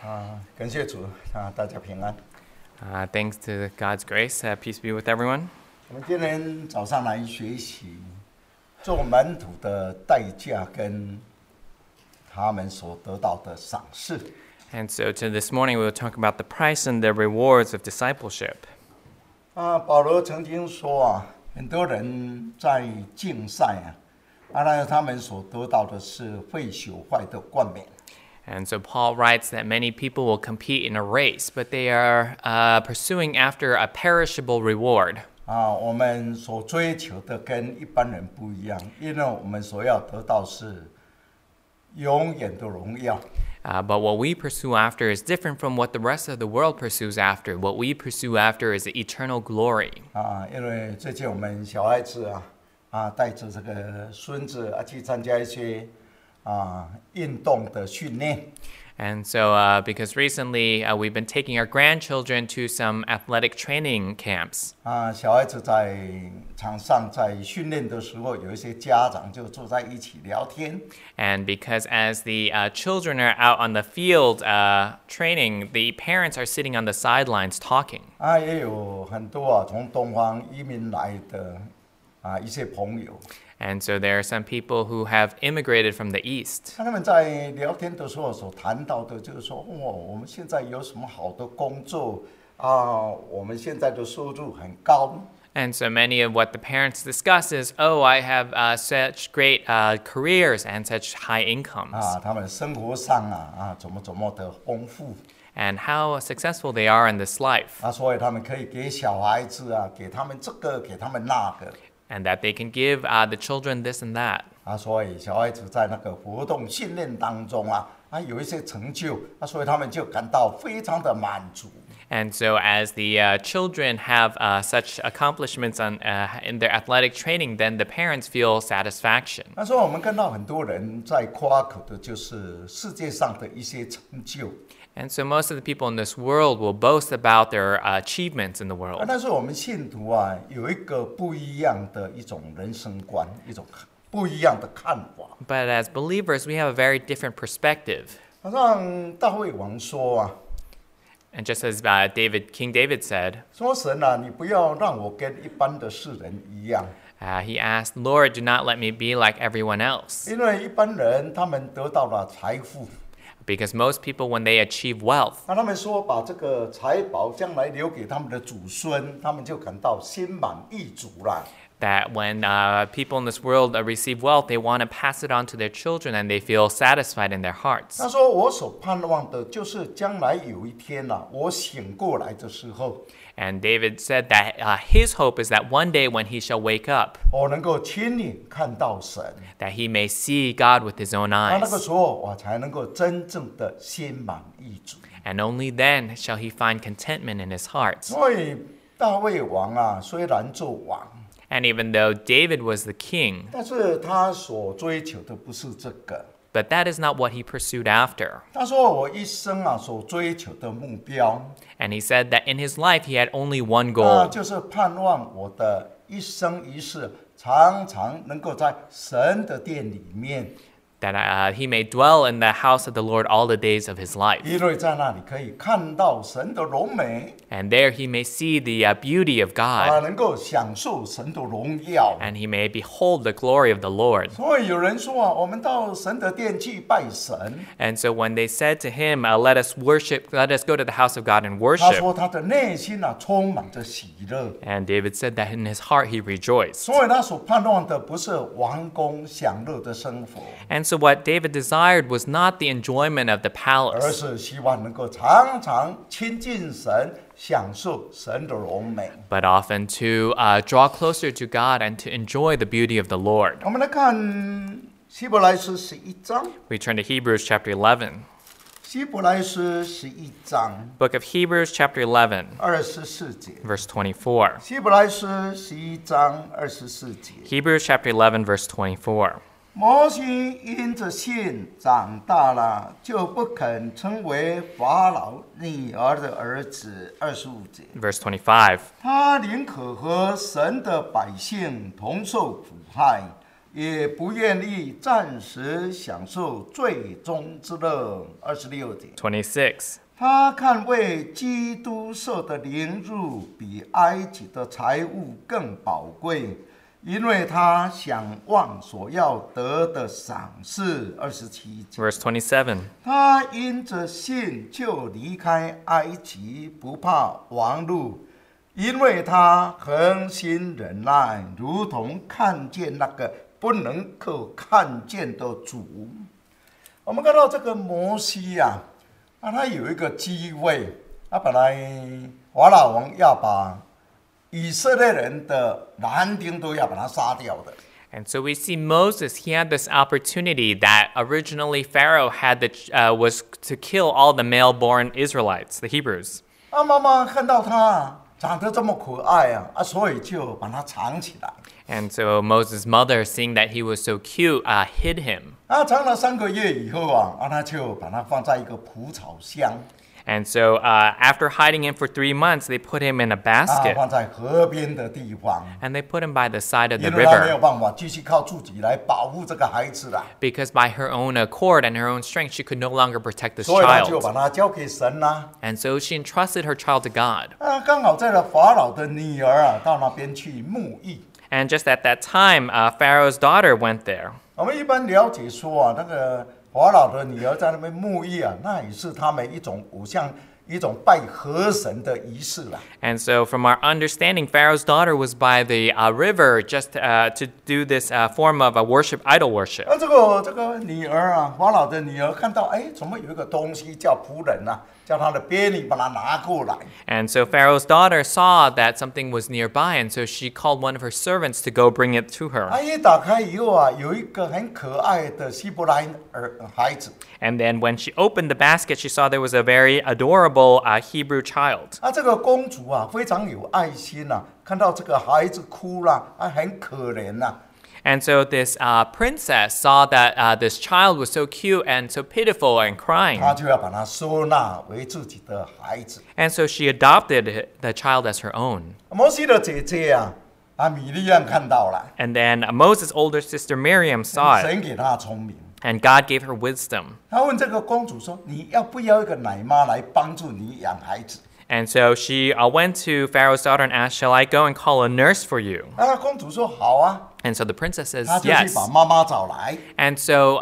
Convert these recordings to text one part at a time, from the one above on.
感谢主大家平安。 Thanks to God's grace, peace be with everyone. 我们今天早上来学习做门徒的代价跟他们所得到的赏赐。 And so this morning we will talk about the price and the rewards of discipleship. 保罗曾经说很多人在竞赛那他们所得到的是会朽坏的冠冕。 And so Paul writes that many people will compete in a race, but they are pursuing after a perishable reward. 我们所追求的跟一般人不一样，因为我们所要得到是永远的荣耀。 But what we pursue after is different from what the rest of the world pursues after. What we pursue after is eternal glory. 因为最近我们小孩子带着这个孙子去参加一些运动的训练。 And so because recently we've been taking our grandchildren to some athletic training camps. 小孩子在场上在训练的时候，有一些家长就坐在一起聊天。 And because as the children are out on the field training, the parents are sitting on the sidelines talking. 也有很多从东方移民来的一些朋友。 And so there are some people who have immigrated from the East. 他们在聊天的时候所谈到的就是说，我们现在有什么好的工作我们现在的收入很高。 And so many of what the parents discuss is, I have such great careers and such high incomes. 他们生活上怎么的丰富。 And how successful they are in this life. 所以他们可以给小孩子给他们这个，给他们那个。 And that they can give the children this and that. 所以小孩子在那个活动训练当中有一些成就所以他们就感到非常的满足。 And so as the children have such accomplishments in their athletic training, then the parents feel satisfaction. 所以我们看到很多人在夸口的就是世界上的一些成就。 And so most of the people in this world will boast about their achievements in the world. 但是我们信徒有一个不一样的一种人生观，一种不一样的看法。 But as believers, we have a very different perspective. 好像大卫王说 And just as King David said, 说神你不要让我跟一般的世人一样。 he asked, Lord, do not let me be like everyone else. 因为一般人他们得到了财富。 Because most people, when they achieve wealth, 他们说把这个财宝将来留给他们的祖孙，他们就感到心满意足了。 That when people in this world receive wealth, they want to pass it on to their children and they feel satisfied in their hearts. 他说我所盼望的就是将来有一天我醒过来的时候。 And David said that his hope is that one day when he shall wake up, 我能够亲眼看到神。 that he may see God with his own 那个 eyes. 时候我才能够真正的心满意足。 And only then shall he find contentment in his heart. 所以大卫王虽然做王。 And even though David was the king, 但是他所追求的不是这个。 but that is not what he pursued after. 他说我一生所追求的目标。 And he said that in his life he had only one goal. 就是盼望我的一生一世常常能够在神的殿里面。 That he may dwell in the house of the Lord all the days of his life. 因为在那里可以看到神的荣美。 And there he may see the beauty of God. 能够享受神的荣耀。 And he may behold the glory of the Lord. 所以有人说我们到神的殿去拜神。 And so when they said to him, let us go to the house of God and 他 worship. 说他的内心充满着喜乐。 And David said that in his heart he rejoiced. 所以他所盼望的不是王宫享乐的生活。 And so what David desired was not the enjoyment of the 而 palace, 是希望能够常常亲近神，享受神的荣美。 but often to draw closer to God and to enjoy the beauty of the Lord. 我们来看希伯来书11章。 We turn to Hebrews chapter 11. 希伯来书11章 Book of Hebrews chapter 11, 24节。 verse 24. 希伯来书11章24节。 Hebrews chapter 11, verse 24. 摩西因着信长大了，就不肯成为法老女儿的儿子。25节。 Verse 25. 他宁可和神的百姓同受苦害， 也不愿意暂时享受最终之乐。26节， 26. 他看为基督受的凌辱比埃及的财物更宝贵，因为他想望所要得的赏赐。27节， Verse 27. 他因着信就离开埃及，不怕王怒，因为他恒心忍耐，如同看见那个不能够看见的主。我们看到这个摩西啊，他有一个机会，本来法老王要把以色列人的男丁都要把他杀掉的。 And so we see Moses, he had this opportunity that originally Pharaoh had was to kill all the male-born Israelites, the Hebrews. 妈妈看到他长得这么可爱所以就把他藏起来。 And so Moses' mother, seeing that he was so cute, hid him. 藏了3个月以后他就把他放在一个蒲草箱。 And so after hiding him for 3 months, they put him in a basket. 放在河边的地方。 And they put him by the side of the 因为他没有 river. 办法继续靠自己来保护这个孩子了， Because by her own accord and her own strength, she could no longer protect this 所以他就 child. 把他交给神啦。 And so she entrusted her child to God. 刚好在了法老的女儿到那边去沐浴。 And just at that time, Pharaoh's daughter went there. 我们一般了解说那个法老的女儿在那边沐浴那也是他们一种偶像。一种拜河神的仪式啦。 And so, from our understanding, Pharaoh's daughter was by the river just to do this form of idol worship. 这个女儿法老的女儿看到，怎么有一个东西叫仆人叫他的便利把它拿过来。 And so Pharaoh's daughter saw that something was nearby, and so she called one of her servants to go bring it to her. 一打开以后有一个很可爱的希伯来孩子。 And then when she opened the basket, she saw there was a very adorable Hebrew child. 这个公主非常有爱心看到这个孩子哭了很可怜 And so this princess saw that this child was so cute and so pitiful and crying. 她就要把他收纳为自己的孩子。 And so she adopted the child as her own. 摩西的姐姐米利暗看到了， And then Moses' older sister Miriam saw it, 神给她聪明。 and God gave her wisdom. 她问这个公主说：“你要不要一个奶妈来帮助你养孩子？” And so she went to Pharaoh's daughter and asked, "Shall I go and call a nurse for you?" 公主说：“好啊。” And so the princess says, 她就去 "Yes." 把妈妈找来。 And so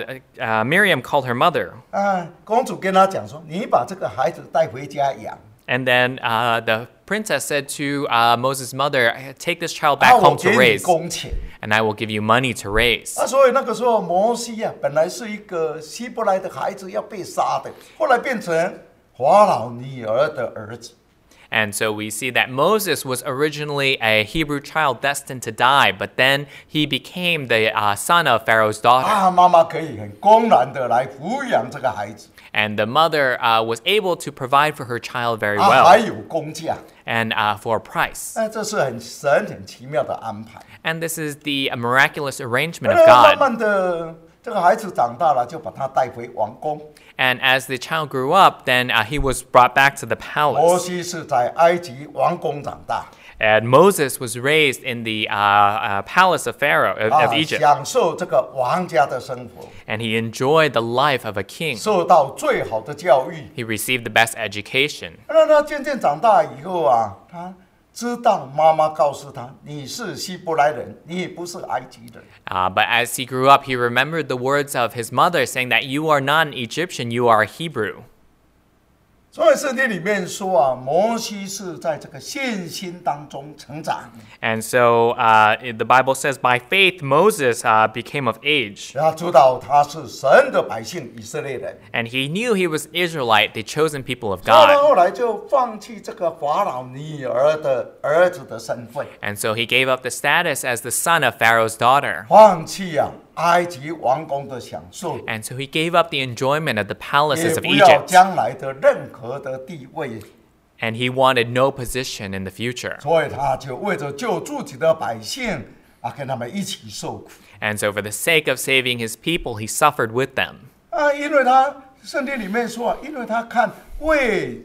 Miriam called her mother. 公主跟她讲说：“你把这个孩子带回家养。” And then the princess said to Moses' mother, "Take this child back home to 我给你 raise, 工钱。 and I will give you money to raise." 所以那个时候摩西本来是一个希伯来的孩子要被杀的，后来变成法老女儿的儿子。 And so we see that Moses was originally a Hebrew child destined to die, but then he became the son of Pharaoh's daughter. 妈妈可以很公然的来抚养这个孩子。 And the mother was able to provide for her child very 还 well 有工价。 and for a price. 这是神很奇妙的安排。 And this is the miraculous arrangement of 慢 God. 慢的，这个孩子长大了，就把他带回王宫。 And as the child grew up, then he was brought back to the 摩 palace. 西是在埃及王宫长大， And Moses was raised in the palace of Pharaoh of Egypt. 享受这个王家的生活， And he enjoyed the life of a king. 受到最好的教育。 He received the best education. 那他渐渐长大以后他知道妈妈告诉他：“你是希伯来人，你不是埃及人。” But as he grew up, he remembered the words of his mother saying that you are not an Egyptian, you are a Hebrew. 所以圣经里面说摩西是在这个信心当中成长。 And so the Bible says, by faith, Moses became of age. 他知道他是神的百姓以色列人， And he knew he was Israelite, the chosen people of 所以他 God. 后来就放弃这个法老女儿的儿子的身份， And so he gave up the status as the son of Pharaoh's daughter. 放弃埃及王宫的享受， And so he gave up the enjoyment of the 也 palaces of 不要 Egypt. 将来的任何的地位， And he wanted no position in the future. 所以他就为着救自己的百姓跟他们一起受苦。 And so for the sake of saving his people, he suffered with them. 因为他圣经里面说因为他看为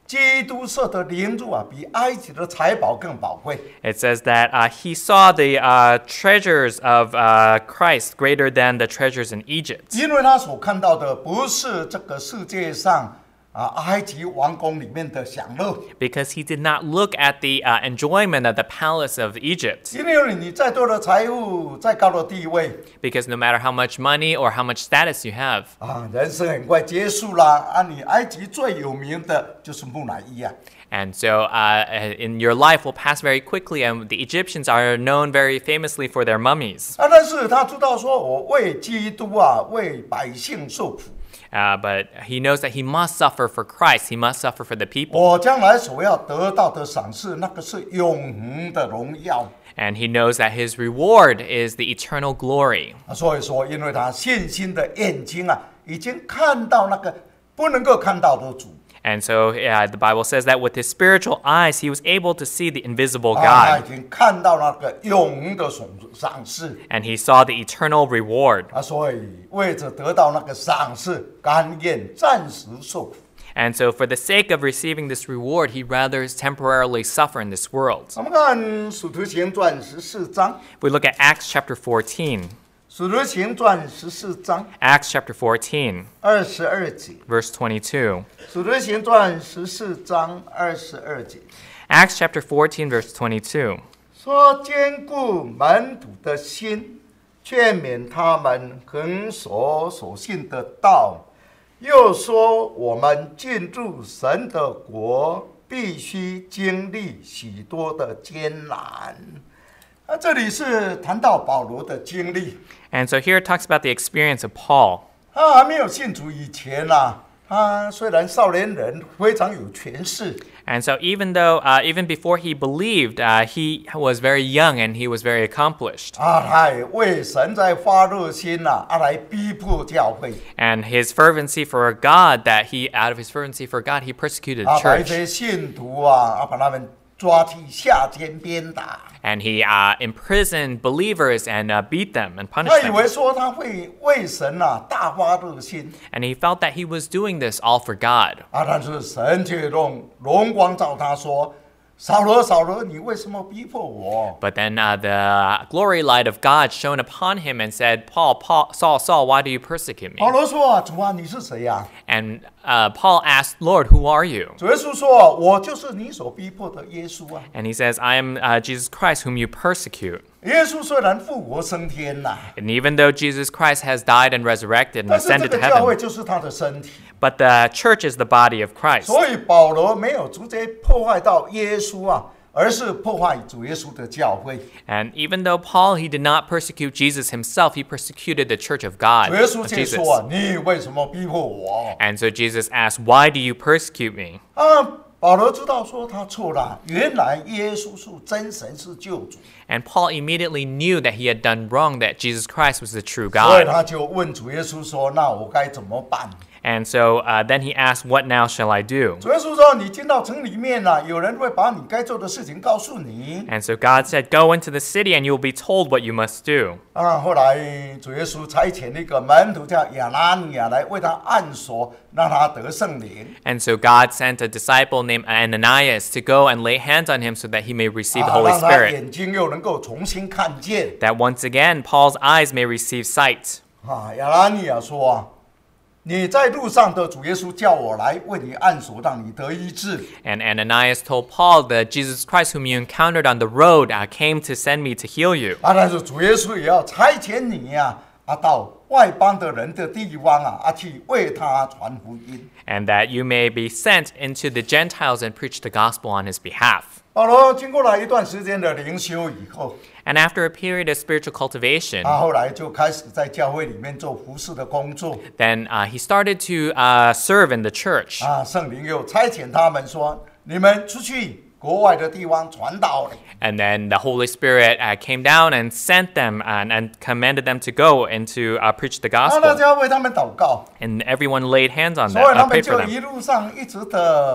基督受的灵入啊，比埃及的财宝更宝贵。 It says that he saw the treasures of Christ greater than the treasures in Egypt 因为他所看到的不是这个世界上埃及王宫里面的享乐。 because he did not look at the enjoyment of the palace of Egypt. 因为你再多的财富，再高的地位 Because no matter how much money or how much status you have, 人生很快结束啦。你埃及最有名的就是木乃伊啊。 and so in your life will pass very quickly, and the Egyptians are known very famously for their mummies. 但是他知道说，我为基督为百姓受苦。 But he knows that he must suffer for Christ. He must suffer for the people. 我将来所要得到的赏赐，那个是永恒的荣耀。 And he knows that his reward is the eternal glory. 所以说，因为他信心的眼睛已经看到那个不能够看到的主。 And so the Bible says that with his spiritual eyes, he was able to see the invisible 他已 God. 经看到那个永恒的赏赐。 And he saw the eternal reward. 所以为着得到那个赏赐，甘愿暂时受苦。 And so for the sake of receiving this reward, he rather temporarily suffer in this world. 我们看《使徒行传》14章， If we look at Acts chapter 14, 《使徒行传》14章 Acts chapter 14, 22节， verse 22. 《使徒行传》14章22节 Acts chapter 14, verse 22. 说：坚固门徒的心，劝勉他们恒守所信的道。又说：我们进入神的国，必须经历许多的艰难。这里是谈到保罗的经历。 And so here it talks about the experience of Paul. 他还没有信主以前他虽然少年人，非常有权势。 And so even though, even before he believed, he was very young and he was very accomplished. 他也为神在发热心来逼迫教会。 And his fervency for God, out of his fervency for God, he persecuted the 把一 church. 些信徒把他们抓去下监鞭打。 And he imprisoned believers and beat them and 他 punished 以 them. 为说他会为神大发热心 And he felt that he was doing this all for God. 但是神却用荣光照他说：“扫罗，扫罗，你为什么逼迫我？” But then the glory light of God shone upon him and said, Saul, Saul, why do you persecute 保 me? 罗说：“主你是谁呀？” And Paul asked, Lord, who are you? 主耶稣说：“我就是你所逼迫的耶稣 And he says, I am Jesus Christ whom you persecute. 耶稣虽然复活升天 And even though Jesus Christ has died and resurrected and 但是这 ascended 个 to 教会 heaven, 就是他的身体， but the church is the body of Christ. 所以保罗没有直接破坏到耶稣而是破坏主耶稣的教会。 And even though Paul, he did not persecute Jesus himself, he persecuted the church of God, 主耶稣 of 却 Jesus. 说：“你为什么逼迫我？” And so Jesus asked, why do you persecute me? 保罗知道说他错了，原来耶稣是真神，是救主， And Paul immediately knew that he had done wrong, that Jesus Christ was the true 所以 God. 他就问主耶稣说：“那我该怎么办？” And so then he asked, what now shall I do? 主耶稣说：“你进到城里面有人会把你该做的事情告诉你。” And so God said, go into the city and you will be told what you must do. 后来主耶稣差遣一个门徒叫亚拿尼亚来为他按手，让他得圣灵。 And so God sent a disciple named Ananias to go and lay hands on him so that he may receive the Holy 让他 Spirit. 眼睛又能够重新看见。 That once again, Paul's eyes may receive sight. 亚拿尼亚说：“你在路上的主耶稣叫我来为你按手，让你得医治。” And Ananias told Paul that Jesus Christ, whom you encountered on the road, came to send me to heal you. 但是主耶稣也要差遣你到外邦的人的地方去为他传福音。 And that you may be sent into the Gentiles and preach the gospel on his behalf. 保罗经过了一段时间的灵修以后， And after a period of spiritual cultivation, 他后来就开始在教会里面做服侍的工作。 then he started to serve in the church. 圣灵又差遣他们说：“你们出去国外的地方传道。” And then the Holy Spirit came down and sent them and commanded them to go and to preach the 大 gospel. 家为他们祷告， And everyone laid hands on 所以 them, 他们 prayed for 就一 them. 路上一直的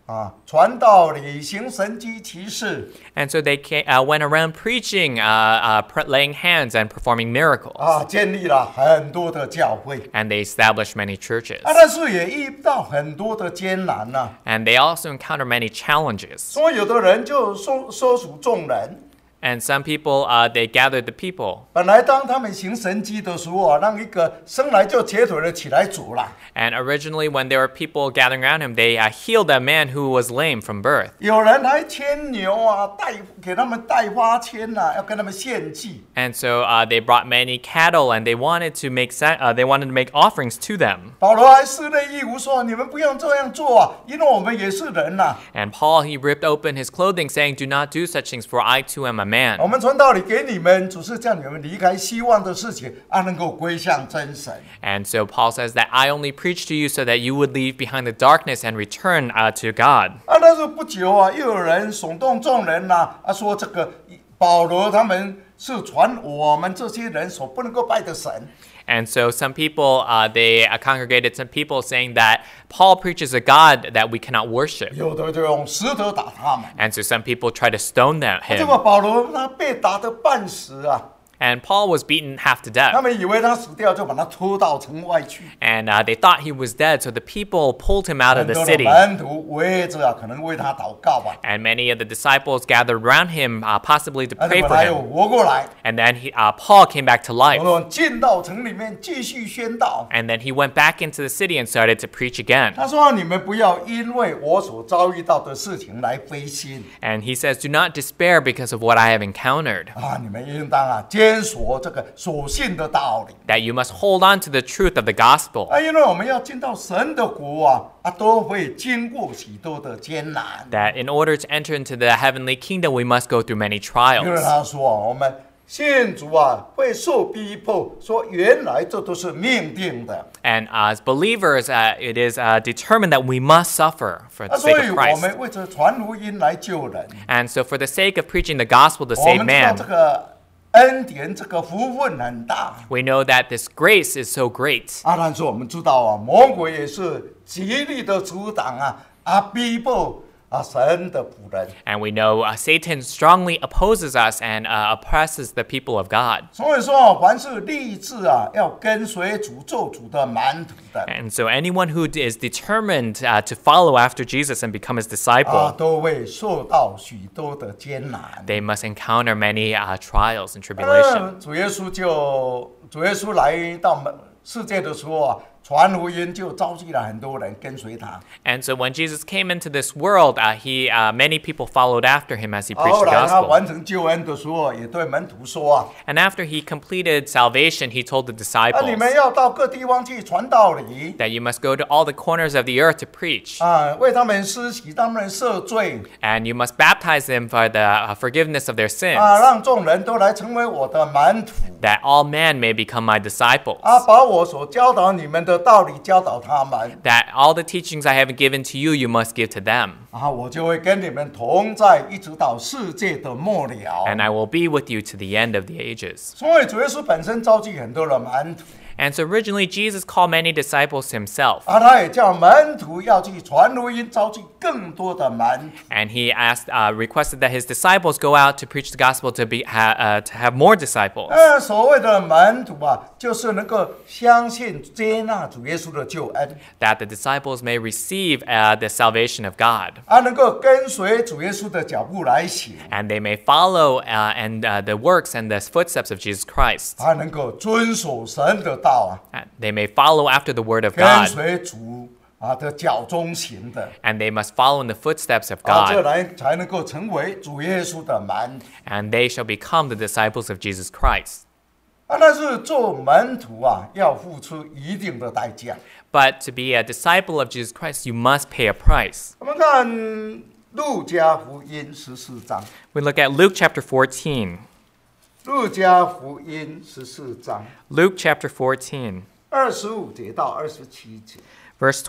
传道理，行神迹奇事 And so they went around preaching, laying hands, and performing miracles. 建立了很多的教会 And they established many churches. 但是也遇到很多的艰难呐、 And they also encountered many challenges. 所以有的人就说属众人。 And some people, they gathered the people. 本来当他们行神迹的时候让一个生来就瘸腿的起来走了。 And originally, when there were people gathering around him, they healed a man who was lame from birth. 有人还牵牛给他们带花牵要跟他们献祭。 And so they brought many cattle, and they wanted to make offerings to them. 保罗还示类义务说：“你们不用这样做因为我们也是人呐。 And Paul, he ripped open his clothing, saying, "Do not do such things, for I too am a man." 我们传道理给你们，只是叫你们离开希望的事情，能够归向真神。 And so Paul says that I only preach to you so that you would leave behind the darkness and return to God. 但是不久又有人耸动众人说这个保罗他们是传我们这些人所不能够拜的神。 And so some people, they congregated some people saying that Paul preaches a God that we cannot worship. 有的就用石头打他们。 And so some people try to stone 结 him. 果保罗他被打得半死 And Paul was beaten half to 他 death. 们以为他死掉，就把他拖到城外去。 And they thought he was dead, so the people pulled him out of 很 the 多的 city. 门徒围着可能为他祷告吧。 And many of the disciples gathered around him, possibly to 结 pray 果 for 他又 him. 活过来， And then Paul came back to life. 我们进到城里面继续宣道。 And then he went back into the city and started to preach again. 他说：“你们不要因为我所遭遇到的事情来灰心 And he says, "Do not despair because of what I have encountered. 你们应当坚守这个所信的道理 That you must hold on to the truth of the gospel. 因为我们要进到神的国都会经过许多的艰难。 That in order to enter into the heavenly kingdom, we must go through many 因为 trials." 他说我们信主会受逼迫，说原来这都是命定的。 And as believers, it is determined that we must suffer for the 所 sake 以 of 我 Christ. 们为这传福音来救人， And so for the sake of preaching the gospel to 我 save 们知道 man, 这个恩典，这个福分很大。 we know that this grace is so great. 但是我们知道魔鬼也是极力的阻挡逼迫神的仆人。 And we know Satan strongly opposes us and oppresses the people of God. 所以说，凡是立志要跟随主、做主的门徒的 And so anyone who is determined to follow after Jesus and become his disciple, 都会受到许多的艰难。 they must encounter many trials and tribulation. 主耶稣来到世界的时候传福音就召集了很多人跟随他。 And so when Jesus came into this world, many people followed after him as he preached 后 the 来他 gospel. 完成救恩的时候，也对门徒说 And after he completed salvation, he told the 你 disciples 们要到各地方去传道理 that you must go to all the corners of the earth to preach. 为他们施洗，他们赦罪 And you must baptize them for the forgiveness of their sins, 让众人都来成为我的门徒 that all men may become my disciples, 把我所教导你们的道理教导他们 that all the teachings I have given to you, you must give to them. 我就会跟你们同在，一直到世界的末了。 And I will be with you to the end of the ages. 所以主耶稣本身召集很多的门徒 And so originally, Jesus called many disciples to himself. 他也叫门徒要去传福音，召集更多的门徒。 And he requested that his disciples go out to preach the gospel to have more disciples. 所谓的门徒就是能够相信、接纳主耶稣的救恩， That the disciples may receive the salvation of God. 能够跟随主耶稣的脚步来行， And they may follow the works and the footsteps of Jesus Christ. 能够遵守神的道 They may follow after the word of 跟 God. 随主的脚中行的， And they must follow in the footsteps of 这 God. 来才能够成为主耶稣的门徒。 And they shall become the disciples of Jesus Christ. 但是做门徒要付出一定的代价。 But to be a disciple of Jesus Christ, you must pay a price. 我们看路加福音14章， We look at Luke chapter 14. 路加福音14章 Luke chapter 14, 25节到27节。 verses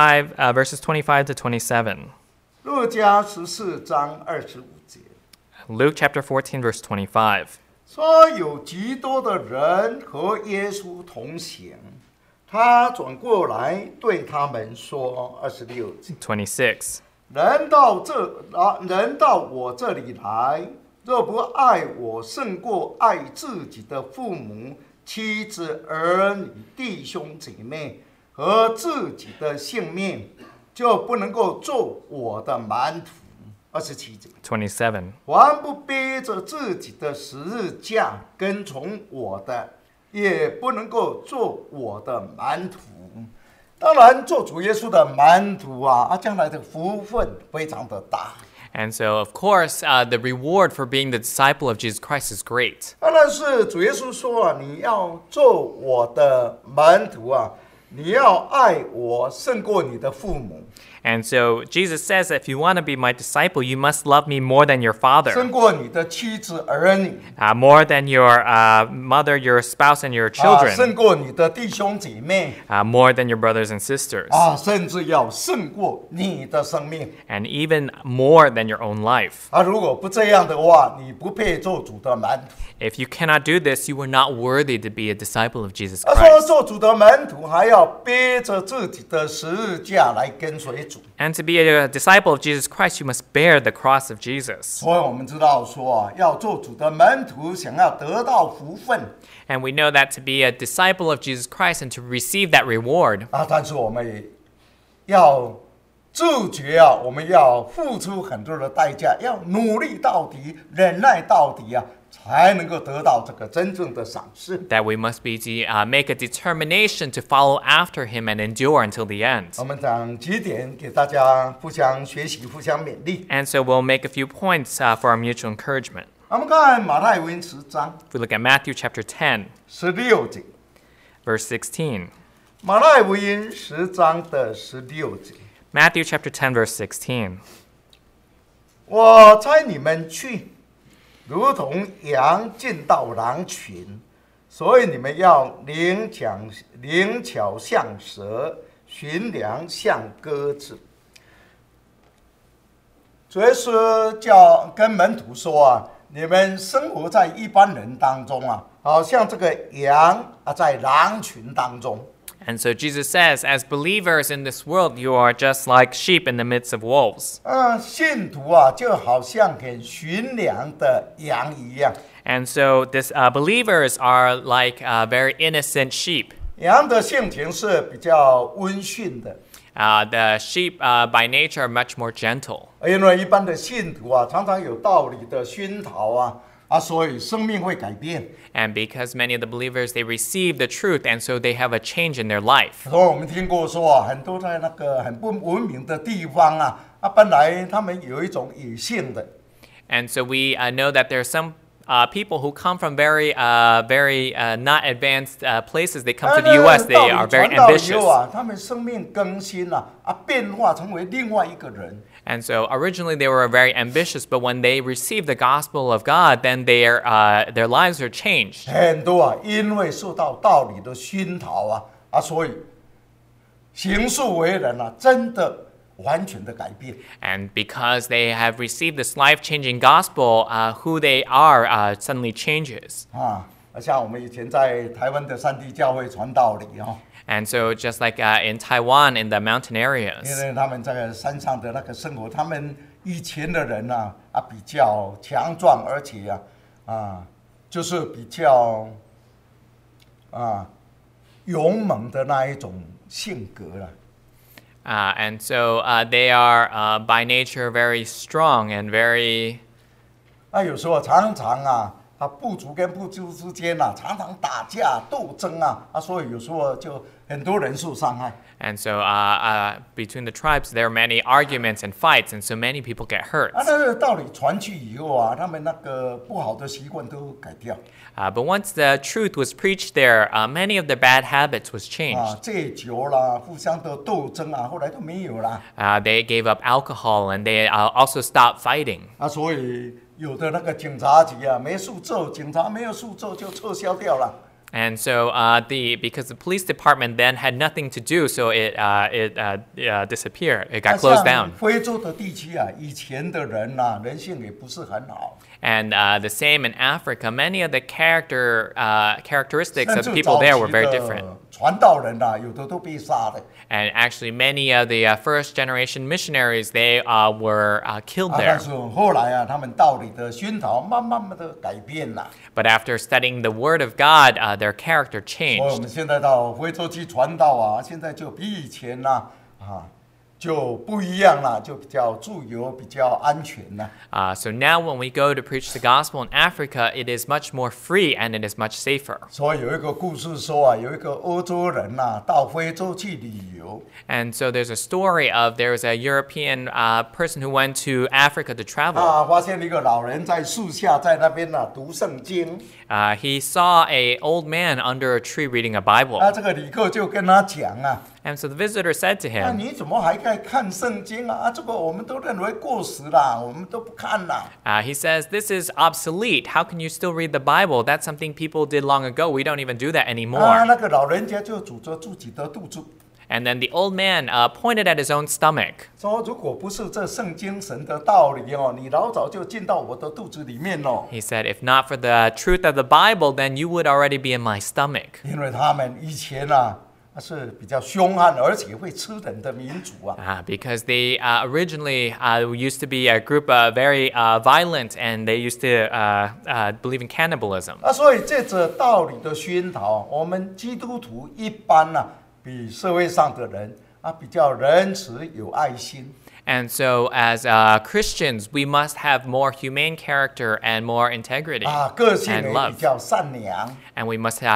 25 to 27. 路加14章25节 Luke chapter 14, verse 25. 说，有极多的人和耶稣同行，他转过来对他们说，26节， 26. 人到我这里来，若不爱我胜过爱自己的父母、妻子、儿女、弟兄姐妹和自己的性命，就不能够做我的门徒。27节。 27. 凡不背着自己的十字架跟从我的，也不能够做我的门徒。当然，做主耶稣的门徒啊，将来的福分非常的大。 And so, of course, the reward for being the disciple of Jesus Christ is great. 当然是主耶稣说啊，你要做我的门徒啊，你要爱我胜过你的父母。 And so Jesus says that if you want to be my disciple, you must love me more than your father, 胜过你的妻子儿女， more than your mother, your spouse, and your 胜 children, 过你的弟兄姐妹， more than your brothers and sisters, 甚至要胜过你的生命。 and even more than your own life. 如果不这样的话，你不配做主的门徒。 If you cannot do this, you are not worthy to be a disciple of Jesus 说 Christ. 做主的门徒还要背着自己的十字架来跟随主。 And to be a disciple of Jesus Christ, you must bear the cross of Jesus. 所以我们知道说啊，要做主的门徒，想要得到福分 And we know that to be a disciple of Jesus Christ and to receive that reward, 但是我们也要自觉啊，我们要付出很多的代价，要努力到底，忍耐到底啊，才能够得到这个真正的赏识。 that we must be make a determination to follow after him and endure until the end. 我们讲几点给大家互相学习、互相勉励。 And so we'll make a few points for our mutual encouragement. 我们看马太福音10章 If we look at Matthew chapter 10, 16节， verse 16. 马太福音10章的16节。 Matthew chapter 10, verse 16. 我差你们去，如同羊进到狼群，所以你们要灵巧像蛇，驯良像鸽子。主耶稣跟门徒说啊，你们生活在一般人当中啊，好像这个羊在狼群当中。 And so Jesus says, as believers in this world, you are just like sheep in the midst of wolves. 信徒啊，就好像很驯良的羊一样。 And so believers are like very innocent sheep. 羊的性情是比较温驯的， The sheep by nature are much more gentle. 因为一般的信徒啊，常常有道理的熏陶啊，所以生命会改变。 And because many of the believers, they receive the truth, and so they have a change in their life. 所以我们听过说啊，很多在那个很不文明的地方啊，本来他们有一种野性的。 And so we know that there are some people who come from very not advanced places. They come to the U.S. They are very 传道以后 ambitious. 啊，他们生命更新变化成为另外一个人。 And so originally they were very ambitious, but when they received the gospel of God, then their lives are changed. 很多啊，因为受到道理的熏陶所以行事为人真的完全的改变。 And because they have received this life-changing gospel, who they are suddenly changes. 像我们以前在台湾的山地教会传道理 And so just like in Taiwan, in the mountain 因 areas, 为他们在山上的那个生活，他们以前的人比较强壮，而且就是比较勇猛的那一种性格了。 and so they are by nature very strong and very 有时候常常部族跟部族之间常常打架斗争所以有时候就很多人受伤害。 And so between the tribes, there are many arguments and fights, and so many people get hurt. 那个道理传去以后他们那个不好的习惯都改掉。 But once the truth was preached there, many of the bad habits was changed. 戒酒啦，互相的斗争后来都没有啦。 They gave up alcohol, and they also stopped fighting. 所以有的那个警察局没事做，警察没有事做就撤销掉了。 And so because the police department then had nothing to do, so it disappeared. It got closed down. 非洲的地区以前的人人性也不是很好。 And the same in Africa. Many of the characteristics of the people there were very different. 传道人啊，有的都被杀了。 And actually, many of the first generation missionaries, they were killed 但 there. 是后来啊，他们道理的熏陶，慢慢的改变了。 But after studying the Word of God, their character 所以我 changed. 们现在到非洲去传道啊，现在就比以前呢就不一样了，就比较自由，比较安全了。 So now when we go to preach the gospel in Africa, it is much more free and it is much safer. 所以有一个故事说啊，有一个欧洲人到非洲去旅游， And so there's a story of there was a European person who went to Africa to travel. 发现一个老人在树下在那边读圣经。 He saw an old man under a tree reading a Bible. 这个旅客就跟他讲啊， And so the visitor said to him, 你怎么还在看圣经啊？这个我们都认为过时了，我们都不看了。 he says, this is obsolete. How can you still read the Bible? That's something people did long ago. We don't even do that anymore. 那个老人家就指着自己的肚子， And then the old man pointed at his own stomach. 说如果不是这圣经神的道理你老早就进到我的肚子里面了。 He said, if not for the truth of the Bible, then you would already be in my stomach. 因为他们以前是比较凶悍，而且会吃人的民族 because they originally used to be a group very violent, and they used to believe in cannibalism. 所以借着道理的熏陶，我们基督徒一般比社会上的人比较仁慈有爱心。 And so, as Christians, we must have more humane character and more integrity 个性 and 也比 love, 较善良。 and we must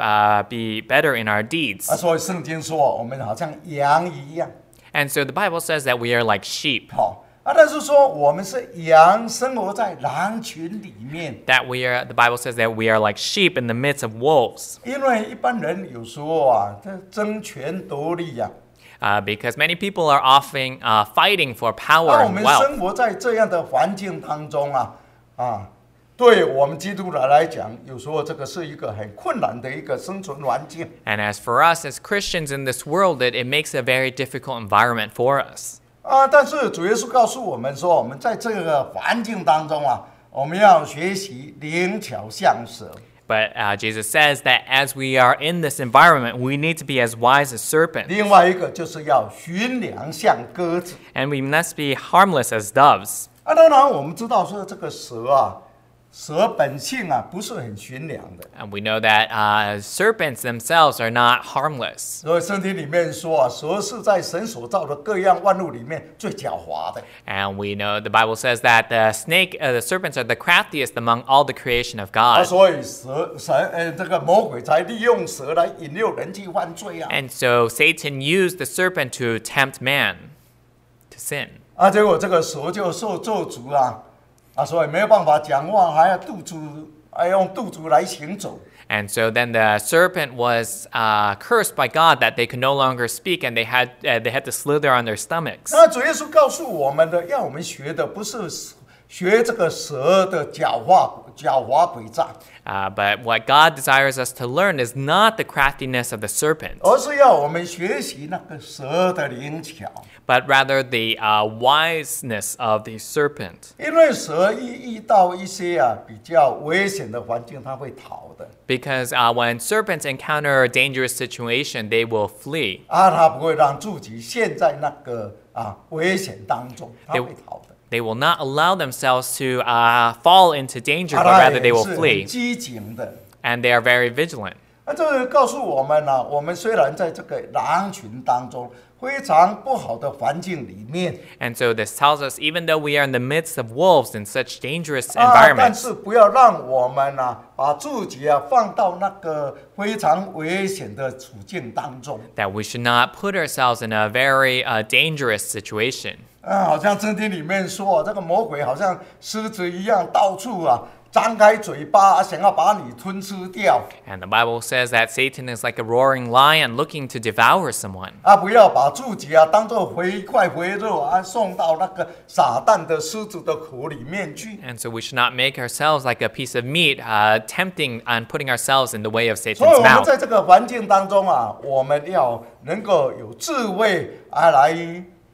be better in our deeds. 所以圣经说我们好像羊一样。 And so the Bible says that we are like sheep. 但是说我们是羊，生活在狼群里面。 The Bible says that we are like sheep in the midst of wolves. 因为一般人有时候这争权夺利 because many people are often fighting for power 我 and 们 wealth. 生活在这样的环境当中对我们基督徒来讲，有时候这个是一个很困难的一个生存环境。 And as for us as Christians in this world, it makes a very difficult environment for us. 但是主耶稣告诉我们说，我们在这个环境当中我们要学习灵巧像蛇。 But Jesus says that as we are in this environment, we need to be as wise as serpents. 另外一个就是要驯良像鸽子。 And we must be harmless as doves. 当然我们知道说这个蛇蛇本性不是很驯良的。 And we know that serpents themselves are not harmless. 所以圣经里面说蛇是在神所造的各样万物里面最狡猾的。 And we know the Bible says that the serpents are the craftiest among all the creation of God. 所以这个魔鬼才利用蛇来引诱人去犯罪 And so Satan used the serpent to tempt man to sin. 结果这个蛇就受咒诅所以没有办法讲话，还要用肚子来行走。 And so then the serpent was cursed by God that they could no longer speak, and they had to slither on their stomachs. 那主耶稣告诉我们的，要我们学的不是学这个蛇的狡猾诡诈， But what God desires us to learn is not the craftiness of the serpent, 而是要我们学习那个蛇的灵巧。 but rather the wiseness of the serpent. 因为蛇遇到一些比较危险的环境，它会逃的。 Because when serpents encounter a dangerous situation, they will flee. 它不会让自己陷在那个危险当中，它会逃的。 They will not allow themselves to fall into danger, but rather they will 是很 flee. 机警的。 And they are very vigilant. 这个告诉我们我们虽然在这个狼群当中非常不好的环境里面， And so this tells us, even though we are in the midst of wolves in such dangerous 但 environments, 是不要让我们把自己放到那个非常危险的处境当中。 that we should not put ourselves in a very dangerous situation. 好像圣经里面说，这个魔鬼好像狮子一样，到处张开嘴巴，想要把你吞吃掉。 And the Bible says that Satan is like a roaring lion looking to devour someone. 不要把自己当作一块肥肉送到那个撒旦的狮子的口里面去。 And so we should not make ourselves like a piece of meat, tempting and putting ourselves in the way of 所以 Satan's 我们 mouth. 在这个环境当中我们要能够有智慧来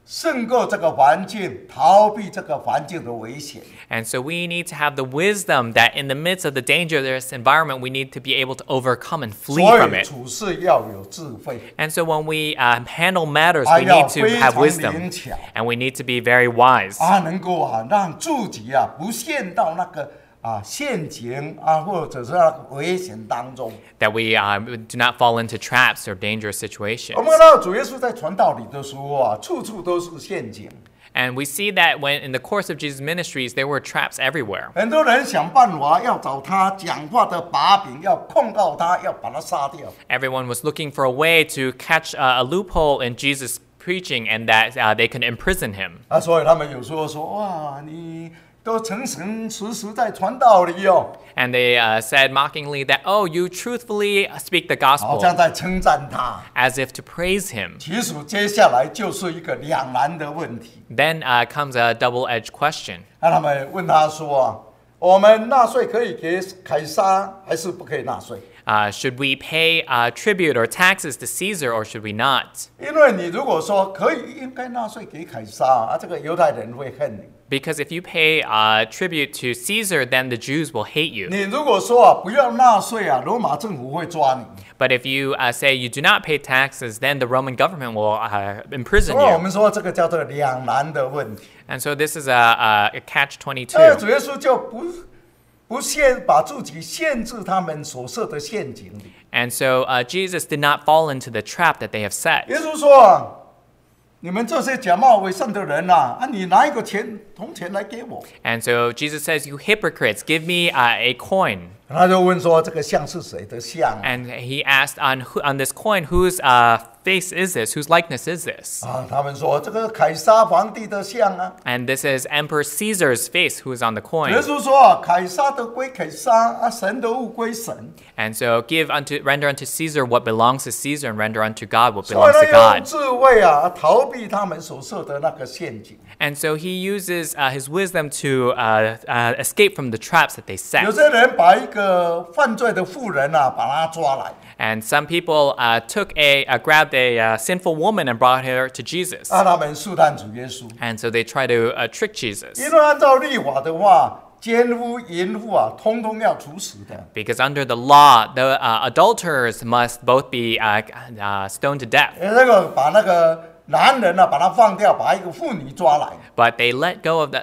胜过这个环境，逃避这个环境的危险。 And so we need to have the wisdom that in the midst of the dangerous environment, we need to be able to overcome and flee 所 from 以 it. 处事要有智慧， And so when we handle matters, 还 we 要 need to 非 have 常 wisdom 灵巧 and we need to be very wise. 能够让自己不陷到那个陷阱或者是那个危险当中。 That we do not fall into traps or dangerous situations. 我们看到主耶稣在传道里的时候处处都是陷阱， And we see that when in the course of Jesus' ministries, there were traps everywhere. 很多人想办法要找他讲话的把柄，要控告他，要把他杀掉。 Everyone was looking for a way to catch a loophole in Jesus' preaching and that they could imprison him. 所以他们有时候说：“哇，你都诚诚实实在传道理哦。” And they said mockingly that, oh, you truthfully speak the 好 gospel, 像在称赞他。 as if to praise him. 其实接下来就是一个两难的问题。 Then comes a double-edged question. 他们问他说：“我们纳税可以给凯撒，还是不可以纳税？ Should we pay tribute or taxes to Caesar or should we not? 因为你如果说可以应该纳税给凯撒这个犹太人会恨你。 Because if you pay tribute to Caesar, then the Jews will hate you. 你如果说不要纳税罗马政府会抓你。 But if you say you do not pay taxes, then the Roman government will imprison 所以我 you. 们说这个叫做两难的问题。 And so this is a catch-22. 主耶稣就不把自己限制他们所设的陷阱里。 And so Jesus did not fall into the trap that they have set. 耶稣说你们这些假冒伪善的人你拿一个铜钱来给我。 And so Jesus says, you hypocrites, give me a coin. 他就问说这个像是谁的像 And he asked on this coin, whose face is this? Whose likeness is this? 他们说这个凯撒皇帝的像 And this is Emperor Caesar's face who is on the 耶 coin. 稣说凯撒的归凯撒神的物归神。 And so render unto Caesar what belongs to Caesar and render unto God what 所以 belongs to 他用 God. 智慧逃避他们所设的那个陷阱。 And so he uses his wisdom to escape from the traps that they 有 set. 些人把一个犯罪的妇人把他抓来 And some people grabbed a sinful woman and brought her to Jesus. 他们试探主耶稣。 And so they try to trick Jesus. 因为按照律法的话，奸夫淫妇通通要处死的。 Because under the law, the adulterers must both be stoned to death. 那个把那个男人把他放掉，把一个妇女抓来。 But they let go of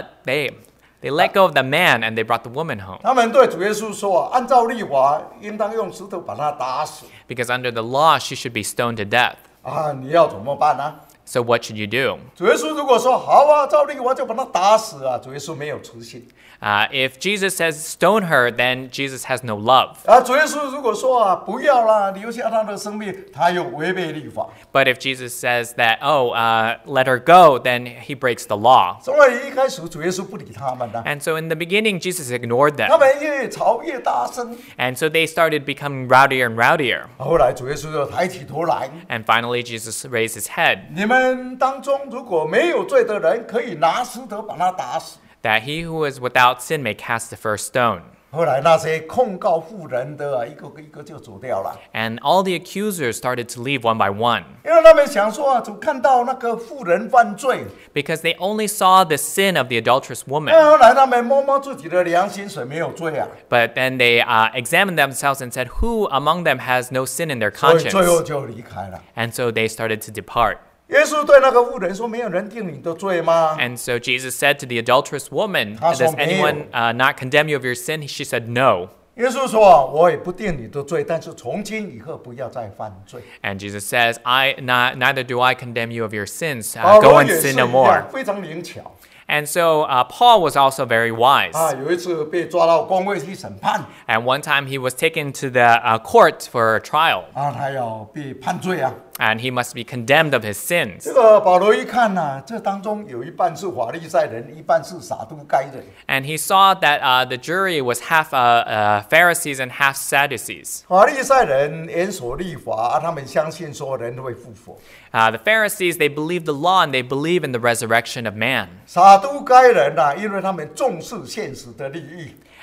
they let go of the man and they brought the woman home. 他们对主耶稣说按照律法，应当用石头把他打死。 Because under the law, she should be stoned to death. 你要怎么办呢？ So what should you do? 主耶稣如果说好照律法就把他打死主耶稣没有慈心。 If Jesus says stone her, then Jesus has no love. 主耶稣如果说不要啦，留下他的生命，他又违背律法。 But if Jesus says that, let her go, then he breaks the law. 所以一开始主耶稣不理他们 And so in the beginning, Jesus ignored 他 them. 们越吵越大声。 And so they started becoming rowdier and rowdier. 后来主耶稣就抬起头来， And finally, Jesus raised his head. 你们当中如果没有罪的人，可以拿石头把他打死。 That he who is without sin may cast the first stone. 后来那些控告妇人的一个一个就走掉了， And all the accusers started to leave one by one. 因为他们想说主看到那个妇人犯罪， Because they only saw the sin of the adulterous woman. 后来他们摸摸自己的良心，谁没有罪 But then they examined themselves and said, who among them has no sin in their 所以 conscience? 最后就离开了。 And so they started to depart. 耶稣对那个妇人说：“没有人定你的罪吗？” And so Jesus said to the adulterous woman, 他说， does anyone not condemn you of your sin? She said, no. 耶稣说：“我也不定你的罪，但是从今以后不要再犯罪。” And Jesus says, neither do I condemn you of your sins. 保 Go 罗 and 也是 sin 一 no 样 more. 非常灵巧 And so Paul was also very wise. 有一次被抓到公会去审判 And one time he was taken to the court for a trial. 他要被判罪 And he must be condemned of his sins. 这个保罗一看这当中有一半是法利赛人，一半是撒都该人。 And he saw that the jury was half Pharisees and half Sadducees. 法利赛人严守律法他们相信说人会复活。 The Pharisees, they believe the law and they believe in the resurrection of man. 撒都该人因为他们重视现实的利益。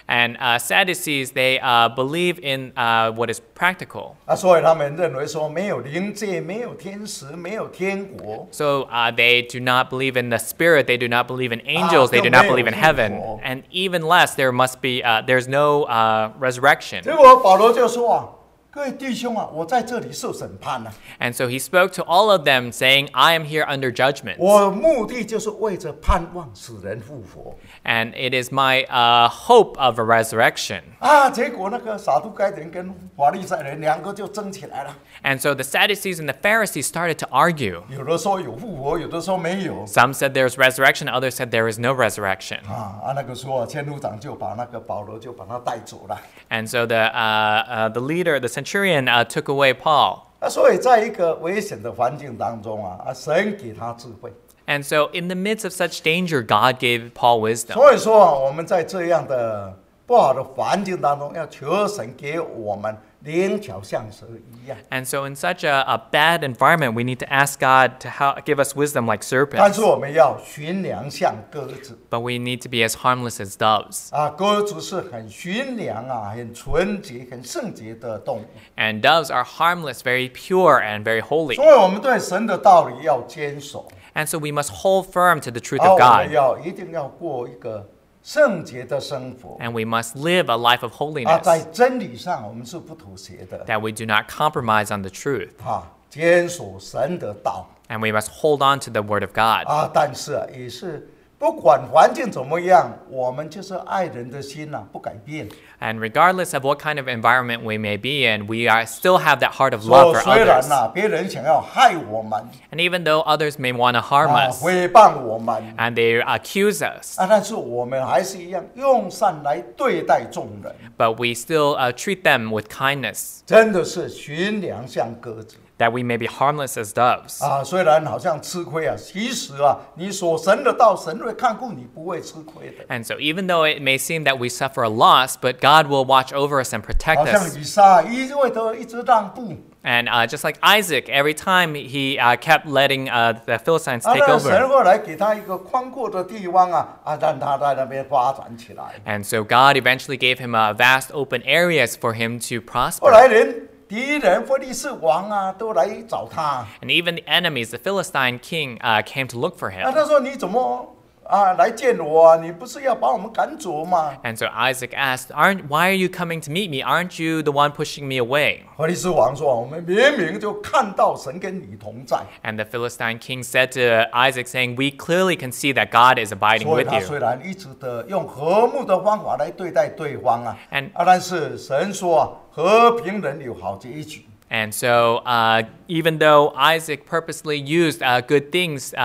And Sadducees, they believe in what is practical. 所以他们认为说没有灵界，没有天使，没有天国。 So they do not believe in the spirit. They do not believe in angels. They do not believe in heaven. And even less, there's no resurrection. 结果保罗就说啊，各位弟兄啊，我在这里受审判啊。 And so he spoke to all of them, saying, I am here under judgment. 我目的就是为着盼望使人复活 And it is my hope of a resurrection. 啊。结果那个撒都该人跟法利赛人两个就争起来了， And so the Sadducees and the Pharisees started to argue. 有的说有复活，有的说没有 Some said there's resurrection, others said there is no resurrection. 啊。那个时候千夫长就把那个保罗就把他带走了 And so the leader, the centurion, took away Paul. 啊。所以在一个危险的环境当中啊，神给他智慧。 And so in the midst of such danger, God gave Paul wisdom. 所以说啊，我们在这样的不好的环境当中，要求神给我们灵巧像蛇一样。 And so in such a bad environment, we need to ask God to give us wisdom like 但 serpents. 是我们要驯良像鸽子 But we need to be as harmless as doves. 啊，鸽子是很驯良啊，很纯洁、很圣洁的动物。 And doves are harmless, very pure, and very holy. 所以我们对神的道理要坚守， And so we must hold firm to the truth 而 of 我们 God. 一定要过一个圣洁的生活 And we must live a life of 啊，在 holiness, 真理上我们是不妥协的 that we do not compromise on the truth. 啊，坚守神的道 And we must hold on to the word of God. 啊。但是啊，也是不管环境怎么样，我们就是爱人的心呐、不改变。 And regardless of what kind of environment we may be in, we still have that heart of love for 虽然 others. 呐、别人想要害我们 And even though others may want to harm 啊， us 诽谤我们 and they accuse us, 啊，但是我们还是一样用善来对待众人， but we still treat them with kindness, 真的是驯良像鸽子 that we may be harmless as doves. 啊。虽然好像吃亏啊，其实啊，你所神的道，神会看顾你，不会吃亏的。 And so even though it may seem that we suffer a loss, but God will watch over us and 好 protect 像 us. 以撒一味的一直让步， And just like Isaac, every time he kept letting the Philistines 啊， take 那神 over. 后来给他一个宽阔的地方啊，啊，让他在那边发展起来。 And so God eventually gave him vast open areas for him to 后来 prosper. 连敌人非利士王啊都来找他， And even the enemies, the Philistine king, came to look for 啊， him. 他说你怎么啊来见我啊？你不是要把我们赶走吗？ And so Isaac asked, Why are you coming to meet me? Aren't you the one pushing me away? 非利士王说：“我们明明就看到神跟你同在， And the Philistine king said to Isaac, saying, We clearly can see that God is abiding 所以 with 他 you. 虽然一直的用和睦的方法来对待对方啊， And- 啊，但是神说啊，和平人有好结局。 And so, even though Isaac purposely used good things,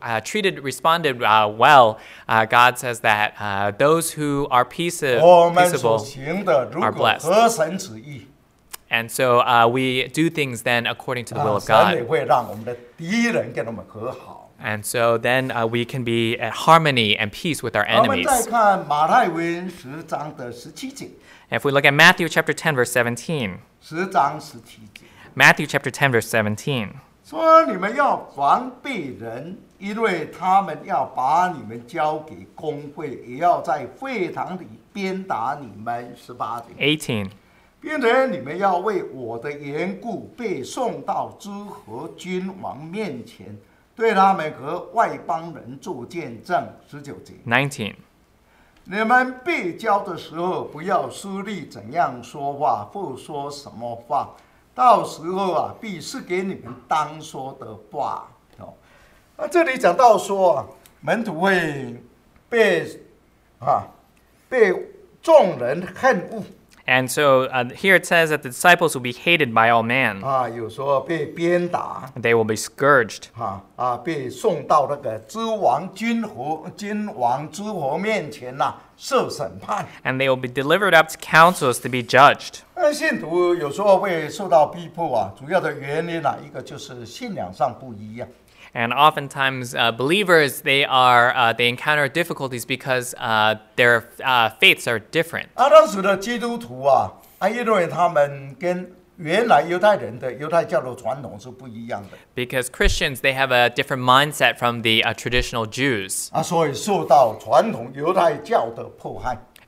responded well, God says that those who are 我们所 peaceable, 行的如 are 果 blessed. 合神旨意， and so we do things then according to the will 啊， of 神也 God. 会让我们的敌人跟我们和好。 And so then we can be at harmony and peace with our 我们再 enemies. 看马太福音10章的17节， If we look at Matthew chapter 10, verse 17, 10章17节。 Matthew chapter 10, verse 17. 说你们要防备人，因为他们要把你们交给公会，也要在会堂里鞭打你们。18节， 18. 并且你们要为我的缘故被送到诸侯君王面前，对他们和外邦人做见证。19节， 19. 你们被交的时候，不要思虑怎样说话，或说什么话。到时候啊，必是给你们当说的话。哦，那这里讲到说啊，门徒会被众人恨恶 And so here it says that the disciples will be hated by all men. 啊，有时候被鞭打 They will be scourged. 被送到那个君王诸侯面前呐、受审判。 And they will be delivered up to councils to be judged. 信徒有时候会受到逼迫啊，主要的原因啊，一个就是信仰上不一样。 And oftentimes, believers they encounter difficulties because their faiths are different. 当时的基督徒啊，因为他们跟原来犹太人的犹太教的传统是不一样的 Because Christians they have a different mindset from the traditional Jews, 所以受到传统犹太教的迫害。